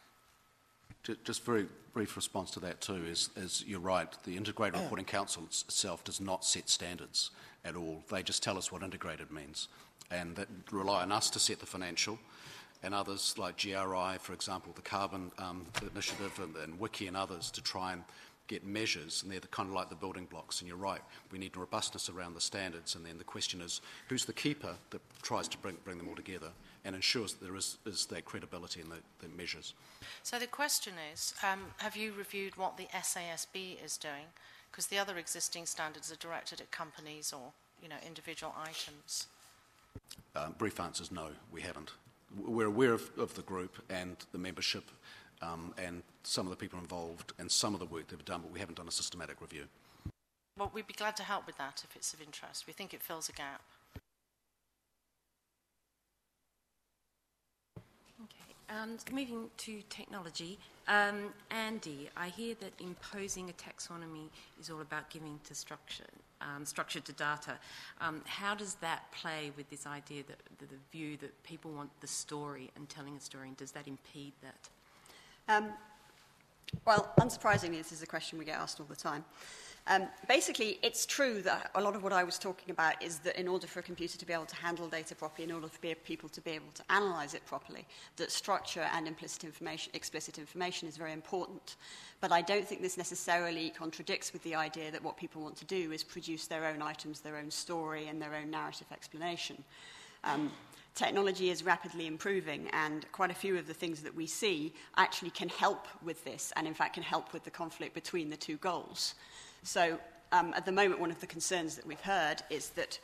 Just very brief response to that too is, is you're right, the Integrated Reporting Council itself does not set standards at all. They just tell us what integrated means, and that rely on us to set the financial, and others like G R I, for example, the Carbon um, Initiative and, and Wiki and others to try and get measures, and they're the, kind of like the building blocks. And you're right, we need robustness around the standards, and then the question is, who's the keeper that tries to bring, bring them all together and ensures that there is, is that credibility in the, the measures? So the question is, um, have you reviewed what the S A S B is doing? Because the other existing standards are directed at companies or, you know, individual items. Uh, brief answer is no, we haven't. We're aware of, of the group and the membership um, and some of the people involved and some of the work they've done, but we haven't done a systematic review. Well, we'd be glad to help with that if it's of interest. We think it fills a gap. Okay, um, moving to technology. Um, Andy, I hear that imposing a taxonomy is all about giving to structure, um, structure to data. Um, how does that play with this idea that the, the view that people want the story and telling a story, and does that impede that? Um, well, unsurprisingly, this is a question we get asked all the time. Um, basically, it's true that a lot of what I was talking about is that in order for a computer to be able to handle data properly, in order for people to be able to analyze it properly, that structure and implicit information, explicit information is very important. But I don't think this necessarily contradicts with the idea that what people want to do is produce their own items, their own story, and their own narrative explanation. Um, Technology is rapidly improving, and quite a few of the things that we see actually can help with this, and in fact can help with the conflict between the two goals. So um, at the moment, one of the concerns that we've heard is that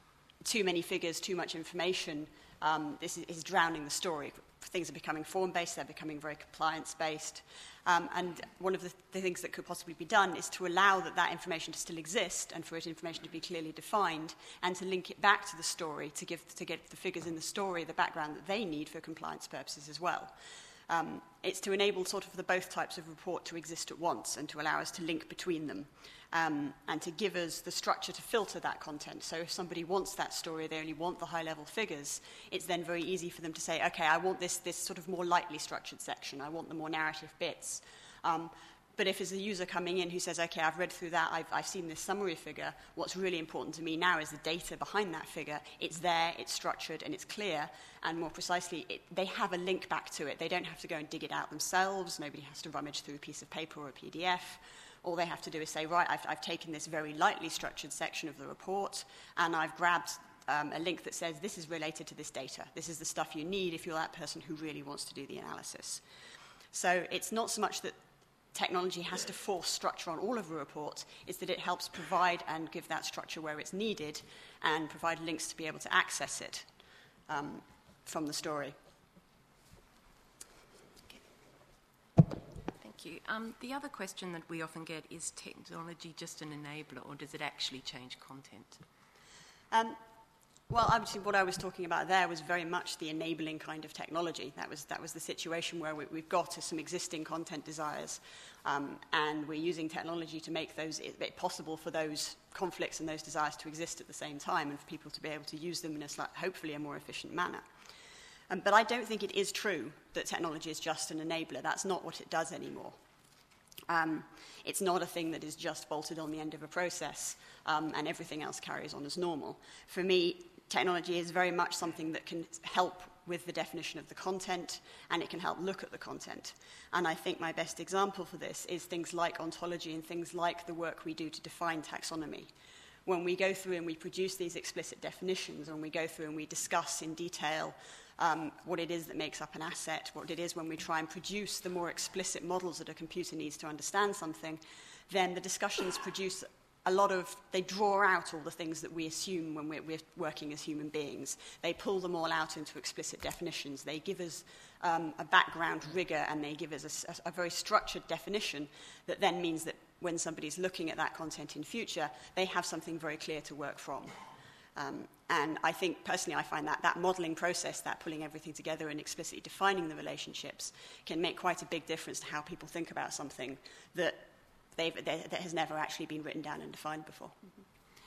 too many figures, too much information, um, this is, is drowning the story. Things are becoming form-based, they're becoming very compliance-based. Um, and one of the, the things that could possibly be done is to allow that, that information to still exist and for it information to be clearly defined and to link it back to the story to, give, to get the figures in the story the background that they need for compliance purposes as well. Um, it's to enable sort of the both types of report to exist at once and to allow us to link between them. Um, and to give us the structure to filter that content. So if somebody wants that story, they only want the high-level figures, it's then very easy for them to say, okay, I want this, this sort of more lightly structured section. I want the more narrative bits. Um, but if it's a user coming in who says, okay, I've read through that, I've, I've seen this summary figure, what's really important to me now is the data behind that figure. It's there, it's structured, and it's clear. And more precisely, it, they have a link back to it. They don't have to go and dig it out themselves. Nobody has to rummage through a piece of paper or a P D F. All they have to do is say, right, I've, I've taken this very lightly structured section of the report, and I've grabbed um, a link that says this is related to this data. This is the stuff you need if you're that person who really wants to do the analysis. So it's not so much that technology has to force structure on all of a report is that it helps provide and give that structure where it's needed and provide links to be able to access it um, from the story. Thank you. Um, the other question that we often get is technology just an enabler, or does it actually change content? Um, well, obviously, what I was talking about there was very much the enabling kind of technology. That was that was the situation where we, we've got some existing content desires, um, and we're using technology to make those it possible for those conflicts and those desires to exist at the same time, and for people to be able to use them in a slight, hopefully a more efficient manner. Um, but I don't think it is true that technology is just an enabler. That's not what it does anymore. Um, it's not a thing that is just bolted on the end of a process um, and everything else carries on as normal. For me, technology is very much something that can help with the definition of the content, and it can help look at the content. And I think my best example for this is things like ontology and things like the work we do to define taxonomy. When we go through and we produce these explicit definitions, when we go through and we discuss in detail Um, what it is that makes up an asset, what it is when we try and produce the more explicit models that a computer needs to understand something, then the discussions produce a lot of, they draw out all the things that we assume when we're, we're working as human beings. They pull them all out into explicit definitions. They give us um, a background rigor, and they give us a, a very structured definition that then means that when somebody's looking at that content in future, they have something very clear to work from. Um, and I think, personally, I find that that modelling process, that pulling everything together and explicitly defining the relationships, can make quite a big difference to how people think about something that, they've, they, that has never actually been written down and defined before. Mm-hmm.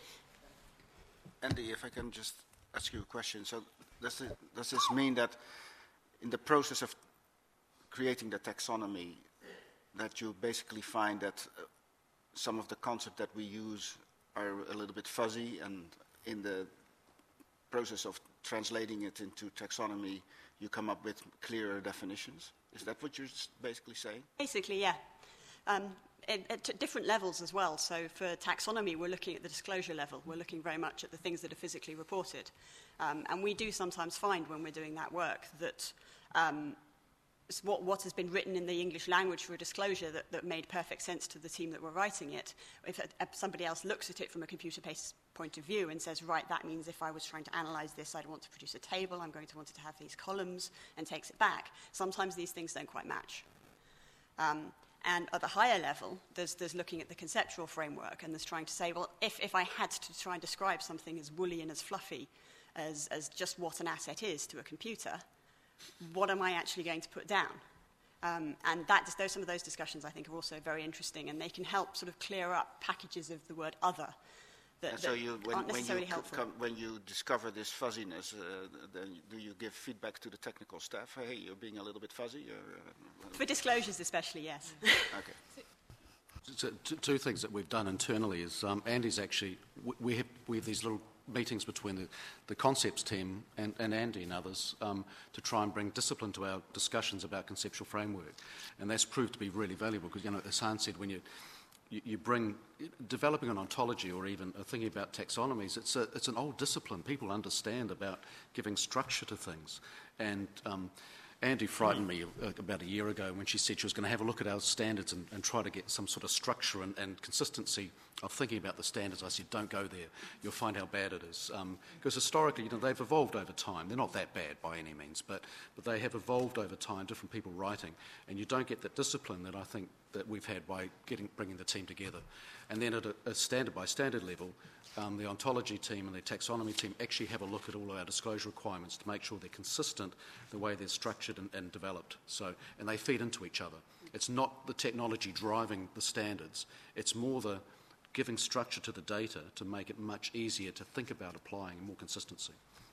Andy, if I can just ask you a question. So does, it, does this mean that in the process of creating the taxonomy, that you basically find that uh, some of the concepts that we use are a little bit fuzzy, and in the process of translating it into taxonomy, you come up with clearer definitions? Is that what you're basically saying? Basically, yeah. Um, at, at different levels as well. So for taxonomy, we're looking at the disclosure level. We're looking very much at the things that are physically reported. Um, and we do sometimes find when we're doing that work that um, what, what has been written in the English language for a disclosure that, that made perfect sense to the team that were writing it, if a, a, somebody else looks at it from a computer-based point of view and says, right, that means if I was trying to analyze this, I'd want to produce a table, I'm going to want it to have these columns, and takes it back. Sometimes these things don't quite match. Um, and at the higher level, there's, there's looking at the conceptual framework, and there's trying to say, well, if, if I had to try and describe something as woolly and as fluffy as, as just what an asset is to a computer, what am I actually going to put down? Um, and that, those, some of those discussions, I think, are also very interesting, and they can help sort of clear up packages of the word other that, and so that you, when, aren't necessarily when you helpful. Come, when you discover this fuzziness, uh, then do you give feedback to the technical staff? Hey, you're being a little bit fuzzy? Or, uh, For disclosures especially, yes. Okay. So, two, two things that we've done internally is um, Andy's actually, we have, we have these little meetings between the, the concepts team and, and Andy and others um, to try and bring discipline to our discussions about conceptual framework. And that's proved to be really valuable because, you know, as Hans said, when you, you, you bring, developing an ontology or even thinking about taxonomies, it's, a, it's an old discipline. People understand about giving structure to things. And um, Andy frightened me about a year ago when she said she was going to have a look at our standards and, and try to get some sort of structure and, and consistency of thinking about the standards. I said, don't go there. You'll find how bad it is. Um, because historically, you know, they've evolved over time. They're not that bad by any means, but, but they have evolved over time, different people writing. And you don't get that discipline that I think that we've had by getting, bringing the team together. And then at a, a standard by standard level, Um, the ontology team and the taxonomy team actually have a look at all of our disclosure requirements to make sure they're consistent the way they're structured and, and developed. So, and they feed into each other. It's not the technology driving the standards. It's more the giving structure to the data to make it much easier to think about applying and more consistency.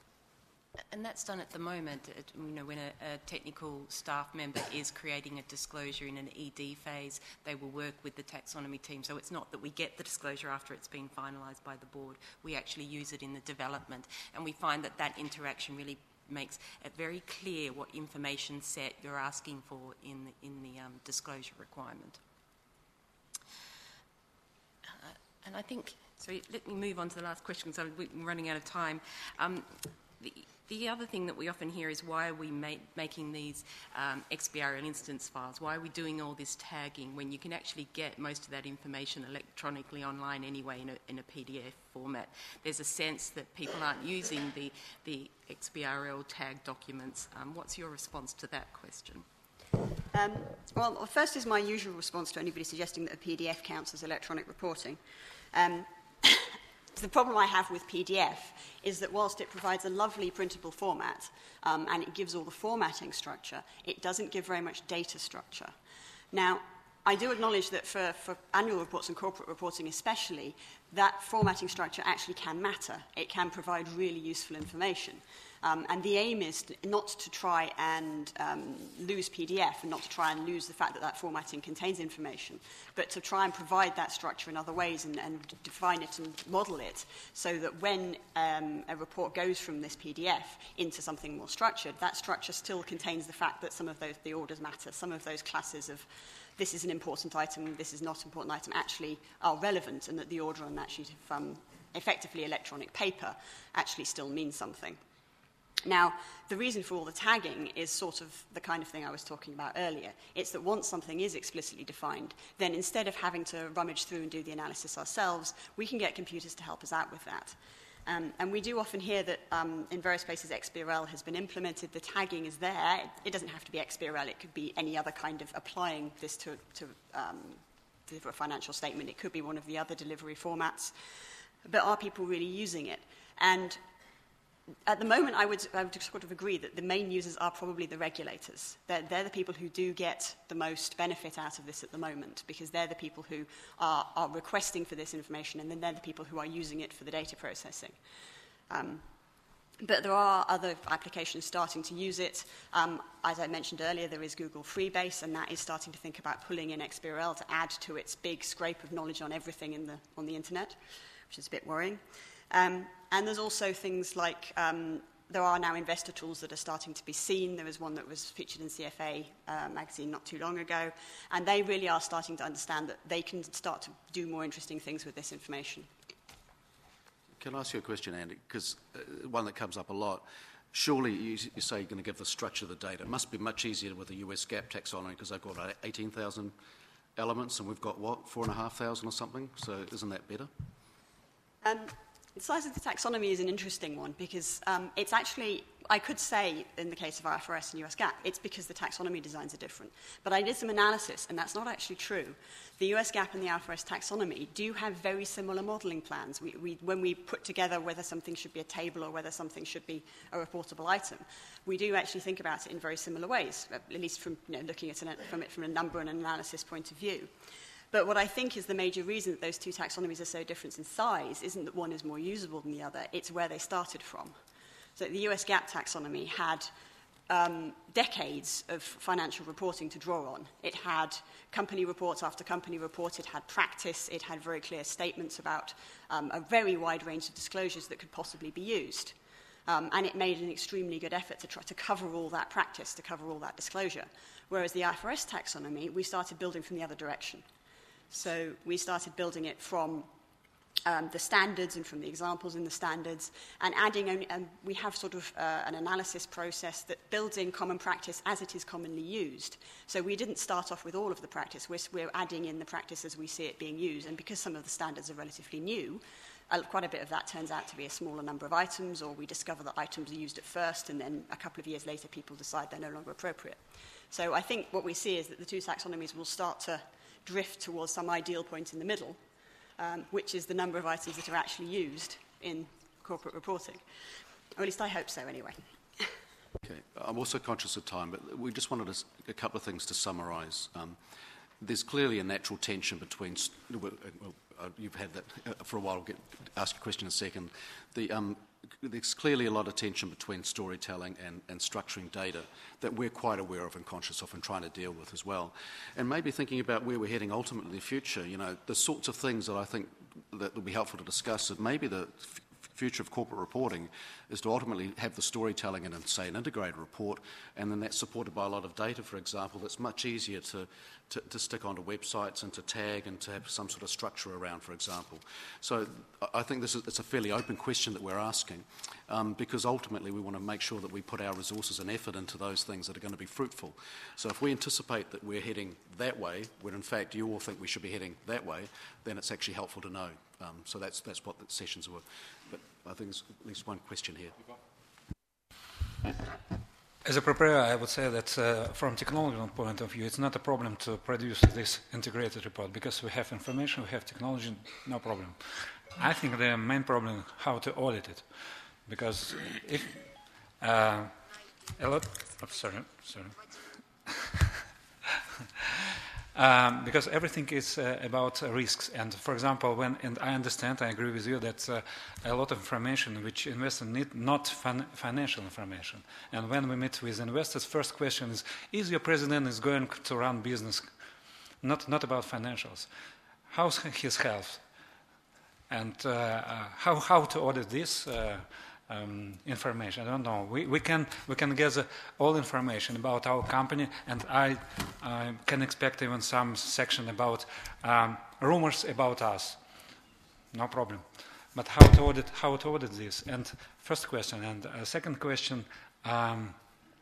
And that's done at the moment. It, you know, when a, a technical staff member is creating a disclosure in an E D phase, they will work with the taxonomy team. So it's not that we get the disclosure after it's been finalised by the board. We actually use it in the development. And we find that that interaction really makes it very clear what information set you're asking for in the, in the um, disclosure requirement. Uh, and I think, so let me move on to the last question because I'm running out of time. Um, the, the other thing that we often hear is why are we ma making these um, X B R L instance files? Why are we doing all this tagging when you can actually get most of that information electronically online anyway in a, in a P D F format? There's a sense that people aren't using the, the X B R L tag documents. Um, what's your response to that question? Um, well, first is my usual response to anybody suggesting that a P D F counts as electronic reporting. Um, the problem I have with P D F is that whilst it provides a lovely printable format um, and it gives all the formatting structure, it doesn't give very much data structure. Now, I do acknowledge that for, for annual reports and corporate reporting especially, that formatting structure actually can matter. It can provide really useful information. Um, and the aim is to, not to try and um, lose P D F and not to try and lose the fact that that formatting contains information, but to try and provide that structure in other ways and, and define it and model it so that when um, a report goes from this P D F into something more structured, that structure still contains the fact that some of those, the orders matter, some of those classes of this is an important item, this is not an important item, actually are relevant, and that the order on that sheet of um, effectively electronic paper actually still means something. Now, the reason for all the tagging is sort of the kind of thing I was talking about earlier. It's that once something is explicitly defined, then instead of having to rummage through and do the analysis ourselves, we can get computers to help us out with that. Um, and we do often hear that um, in various places X B R L has been implemented, the tagging is there. It, it doesn't have to be X B R L, it could be any other kind of applying this to, to um, deliver a financial statement. It could be one of the other delivery formats. But are people really using it? And at the moment, I would, I would sort of agree that the main users are probably the regulators. They're, they're the people who do get the most benefit out of this at the moment, because they're the people who are, are requesting for this information, and then they're the people who are using it for the data processing. Um, but there are other applications starting to use it. Um, as I mentioned earlier, there is Google Freebase, and that is starting to think about pulling in X B R L to add to its big scrape of knowledge on everything in the, on the internet, which is a bit worrying. Um, and there's also things like, um, there are now investor tools that are starting to be seen. There was one that was featured in C F A uh, magazine not too long ago, and they really are starting to understand that they can start to do more interesting things with this information. Can I ask you a question, Andy? Because uh, one that comes up a lot. Surely you, you say you're going to give the structure of the data. It must be much easier with the U S GAAP taxonomy because they've got eighteen thousand elements and we've got, what, four and a half thousand or something? So isn't that better? Um, The size of the taxonomy is an interesting one because um, it's actually, I could say in the case of I F R S and U S GAAP, it's because the taxonomy designs are different. But I did some analysis, and that's not actually true. The U S GAAP and the I F R S taxonomy do have very similar modelling plans. We, we, when we put together whether something should be a table or whether something should be a reportable item, we do actually think about it in very similar ways, at least from you know, looking at it from, it from a number and analysis point of view. But what I think is the major reason that those two taxonomies are so different in size isn't that one is more usable than the other, it's where they started from. So the U S GAAP taxonomy had um, decades of financial reporting to draw on. It had company reports after company report, it had practice, it had very clear statements about um, a very wide range of disclosures that could possibly be used. Um, and it made an extremely good effort to try to cover all that practice, to cover all that disclosure. Whereas the I F R S taxonomy, we started building from the other direction. So we started building it from um, the standards and from the examples in the standards, and adding, only, um, we have sort of uh, an analysis process that builds in common practice as it is commonly used. So we didn't start off with all of the practice, we're, we're adding in the practice as we see it being used, and because some of the standards are relatively new, uh, quite a bit of that turns out to be a smaller number of items, or we discover that items are used at first, and then a couple of years later people decide they're no longer appropriate. So I think what we see is that the two taxonomies will start to drift towards some ideal point in the middle, um, which is the number of items that are actually used in corporate reporting. Or at least I hope so, anyway. Okay. I'm also conscious of time, but we just wanted to, a couple of things to summarise. Um, there's clearly a natural tension between, well, uh, you've had that uh, for a while, I'll get, ask a question in a second. The, um, there's clearly a lot of tension between storytelling and, and structuring data that we're quite aware of and conscious of and trying to deal with as well. And maybe thinking about where we're heading ultimately in the future, you know, the sorts of things that I think that will be helpful to discuss is maybe the f future of corporate reporting is to ultimately have the storytelling in, say, an integrated report, and then that's supported by a lot of data, for example, that's much easier to, to, to stick onto websites and to tag and to have some sort of structure around, for example. So I think this is it's a fairly open question that we're asking, um, because ultimately we want to make sure that we put our resources and effort into those things that are going to be fruitful. So if we anticipate that we're heading that way, when in fact you all think we should be heading that way, then it's actually helpful to know. Um, so that's, that's what the sessions were. But I think there's at least one question here. As a preparer, I would say that uh, from technological point of view, it's not a problem to produce this integrated report because we have information, we have technology, no problem. I think the main problem is how to audit it, because if uh, a lot, oh, sorry, sorry. Um, because everything is uh, about uh, risks, and for example, when and I understand, I agree with you that uh, a lot of information which investors need, not fin financial information. And when we meet with investors, first question is: is your president is going to run business? Not not about financials. How's his health? And uh, uh, how how to audit this? Uh, Um, information. I don't know. We, we can we can gather all information about our company, and I uh, can expect even some section about um, rumors about us. No problem. But how to audit how to audit this? And first question, and uh, second question. Um,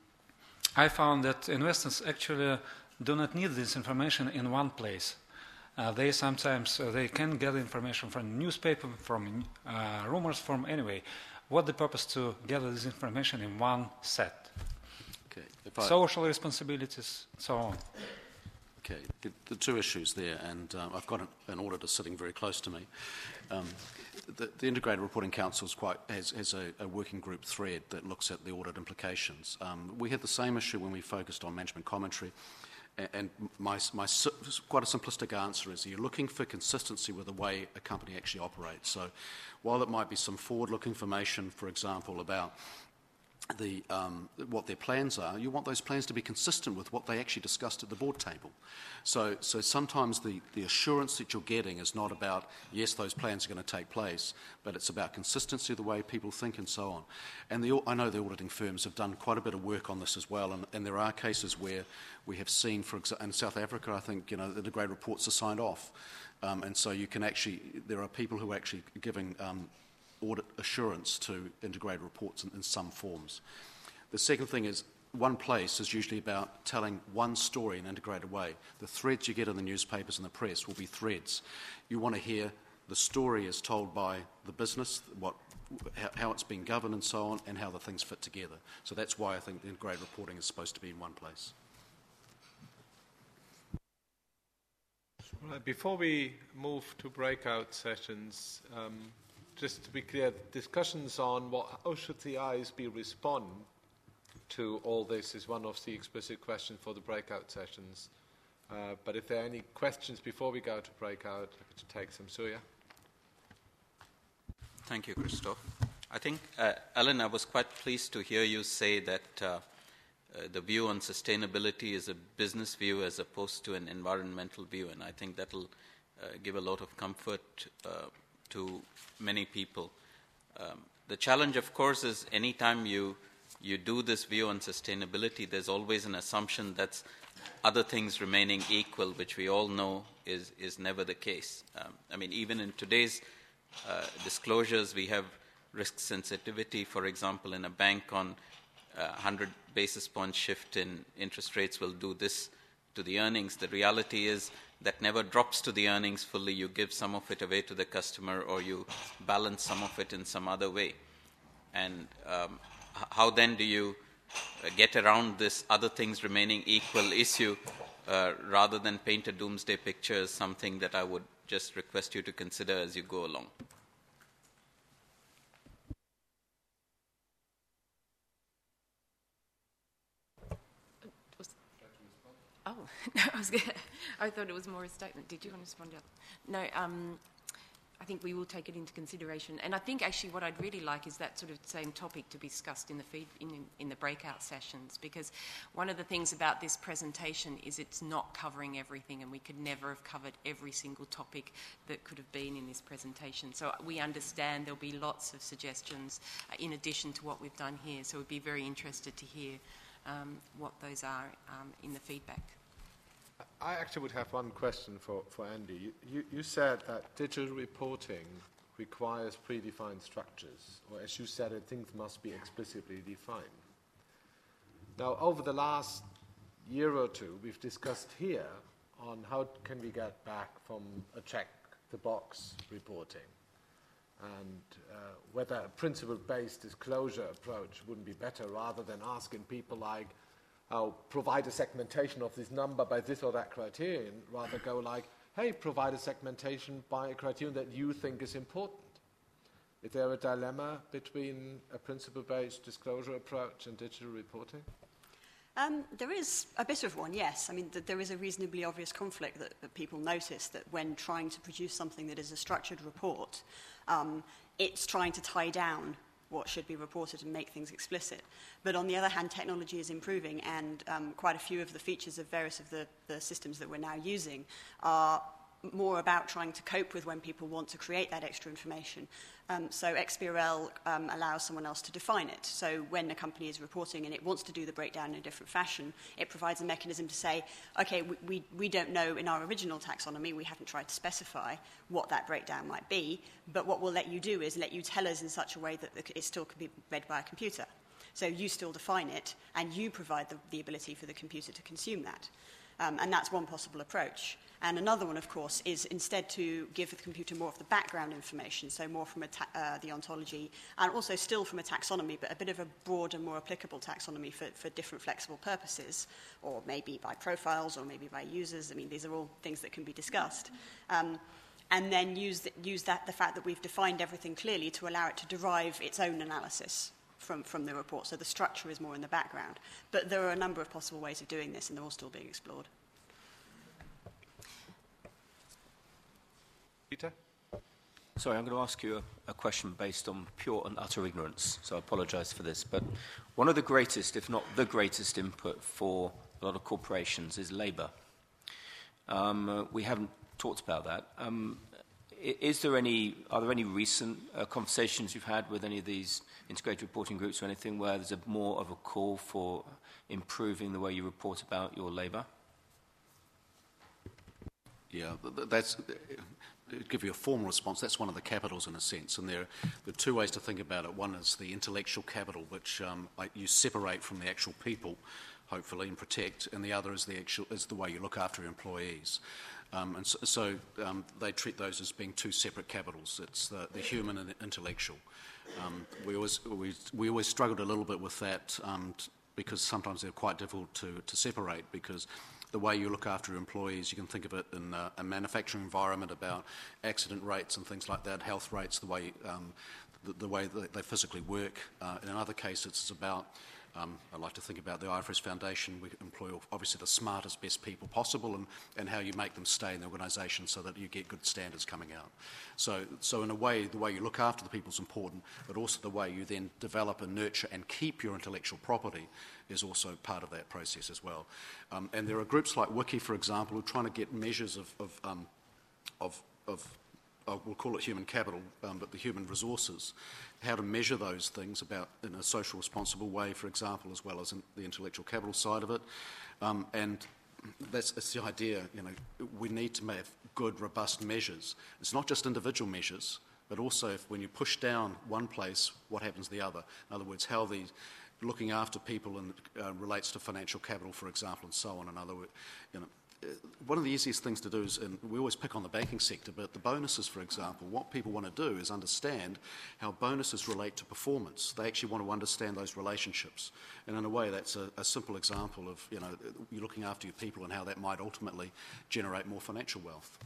I found that investors actually do not need this information in one place. Uh, they sometimes uh, they can get information from newspaper, from uh, rumors, from anyway. What the purpose to gather this information in one set? Okay. If I, Social responsibilities, so on. Okay, the, the two issues there, and um, I've got an, an auditor sitting very close to me. Um, the, the Integrated Reporting Council is quite, has, has a, a working group thread that looks at the audit implications. Um, we had the same issue when we focused on management commentary. And my, my quite a simplistic answer is you're looking for consistency with the way a company actually operates. So while it might be some forward-looking information, for example, about the, um, what their plans are, you want those plans to be consistent with what they actually discussed at the board table. So, so sometimes the, the assurance that you're getting is not about, yes, those plans are going to take place, but it's about consistency of the way people think and so on. And the, I know the auditing firms have done quite a bit of work on this as well, and, and there are cases where we have seen, for example, in South Africa, I think, you know, the integrated reports are signed off. Um, and so you can actually, there are people who are actually giving um, audit assurance to integrated reports in, in some forms. The second thing is, one place is usually about telling one story in an integrated way. The threads you get in the newspapers and the press will be threads. You want to hear the story is told by the business, what, how, how it's being governed and so on, and how the things fit together. So that's why I think the integrated reporting is supposed to be in one place. Right, before we move to breakout sessions, um, just to be clear, discussions on what, how should the I S B respond to all this is one of the explicit questions for the breakout sessions. Uh, but if there are any questions before we go to breakout, happy to take some. Surya? Thank you, Christoph. I think, uh, Alan, I was quite pleased to hear you say that uh, uh, the view on sustainability is a business view as opposed to an environmental view, and I think that will uh, give a lot of comfort uh, to many people. Um, the challenge, of course, is any time you you do this view on sustainability, there's always an assumption that's other things remaining equal, which we all know is, is never the case. Um, I mean, even in today's uh, disclosures, we have risk sensitivity, for example, in a bank on uh, one hundred basis point shift in interest rates will do this to the earnings. The reality is that never drops to the earnings fully. You give some of it away to the customer, or you balance some of it in some other way. And um, how then do you uh, get around this other things remaining equal issue uh, rather than paint a doomsday picture is something that I would just request you to consider as you go along. Oh, no, I was gonna, I thought it was more a statement. Did you want to respond? No, um, I think we will take it into consideration. And I think actually what I'd really like is that sort of same topic to be discussed in the feed, in, in the breakout sessions, because one of the things about this presentation is it's not covering everything, and we could never have covered every single topic that could have been in this presentation. So we understand there'll be lots of suggestions uh, in addition to what we've done here. So we'd be very interested to hear um, what those are um, in the feedback. I actually would have one question for, for Andy. You, you, you said that digital reporting requires predefined structures, or as you said it, things must be explicitly defined. Now, over the last year or two, we've discussed here on how can we get back from a check-the-box reporting, and uh, whether a principle-based disclosure approach wouldn't be better, rather than asking people like, oh, provide a segmentation of this number by this or that criterion, rather go like, hey, provide a segmentation by a criterion that you think is important. Is there a dilemma between a principle-based disclosure approach and digital reporting? Um, there is a bit of one, yes. I mean, th there is a reasonably obvious conflict that, that people notice, that when trying to produce something that is a structured report, um, it's trying to tie down what should be reported and make things explicit. But on the other hand, technology is improving, and um, quite a few of the features of various of the, the systems that we're now using are more about trying to cope with when people want to create that extra information. Um, so X B R L um, allows someone else to define it. So when a company is reporting and it wants to do the breakdown in a different fashion, it provides a mechanism to say, okay, we, we, we don't know in our original taxonomy, we haven't tried to specify what that breakdown might be, but what we'll let you do is let you tell us in such a way that it still can be read by a computer. So you still define it, and you provide the, the ability for the computer to consume that. Um, and that's one possible approach. And another one, of course, is instead to give the computer more of the background information, so more from a ta uh, the ontology, and also still from a taxonomy, but a bit of a broader, more applicable taxonomy for, for different flexible purposes, or maybe by profiles, or maybe by users. I mean, these are all things that can be discussed. Um, and then use, the, use that, the fact that we've defined everything clearly to allow it to derive its own analysis from, from the report. So the structure is more in the background. But there are a number of possible ways of doing this, and they're all still being explored. Peter? Sorry, I'm going to ask you a, a question based on pure and utter ignorance, so I apologise for this. But one of the greatest, if not the greatest input for a lot of corporations is labour. Um, uh, we haven't talked about that. Um, is there any, are there any recent uh, conversations you've had with any of these integrated reporting groups or anything where there's a more of a call for improving the way you report about your labour? Yeah, that's... To give you a formal response, that's one of the capitals in a sense, and there, there are two ways to think about it. One is the intellectual capital, which um, like you separate from the actual people, hopefully, and protect, and the other is the actual is the way you look after your employees. Um, and so, so um, they treat those as being two separate capitals. It's the, the human and the intellectual. Um, we always we, we always struggled a little bit with that um, t because sometimes they're quite difficult to to separate, because the way you look after your employees, you can think of it in a, a manufacturing environment about accident rates and things like that, health rates, the way, um, the, the way that they physically work. Uh, in other cases, it's about, um, I like to think about the I F R S Foundation. We employ obviously the smartest, best people possible, and, and how you make them stay in the organisation so that you get good standards coming out. So, so in a way, the way you look after the people is important, but also the way you then develop and nurture and keep your intellectual property is also part of that process as well. Um, and there are groups like Wiki, for example, who are trying to get measures of, of, um, of, of uh, we'll call it human capital, um, but the human resources, how to measure those things about in a social responsible way, for example, as well as in the intellectual capital side of it. Um, and that's, that's the idea, you know, we need to have good, robust measures. It's not just individual measures, but also if when you push down one place, what happens to the other? In other words, how the looking after people and uh, relates to financial capital, for example, and so on. In other words, you know, one of the easiest things to do is, and we always pick on the banking sector, but the bonuses, for example, what people want to do is understand how bonuses relate to performance. They actually want to understand those relationships. And in a way, that's a, a simple example of, you know, you're looking after your people and how that might ultimately generate more financial wealth.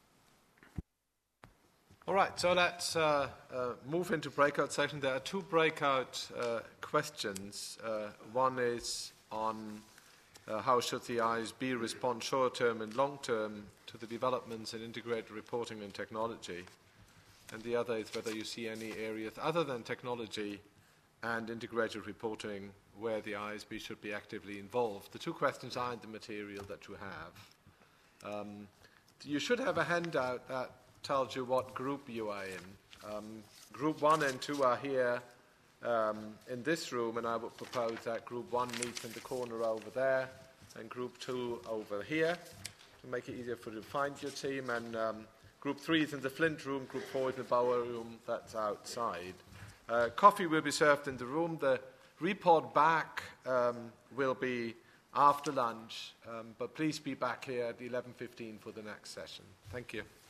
All right, so let's uh, uh, move into breakout session. There are two breakout uh, questions. Uh, one is on uh, how should the I S B respond short-term and long-term to the developments in integrated reporting and technology. and the other is whether you see any areas other than technology and integrated reporting where the I S B should be actively involved. The two questions are in the material that you have. Um, you should have a handout that tells you what group you are in. Um, group one and two are here um, in this room, and I would propose that group one meets in the corner over there, and group two over here, to make it easier for you to find your team. And um, group three is in the Flint room, group four is in the Bauer room, that's outside. Uh, coffee will be served in the room. The report back um, will be after lunch, um, but please be back here at eleven fifteen for the next session. Thank you.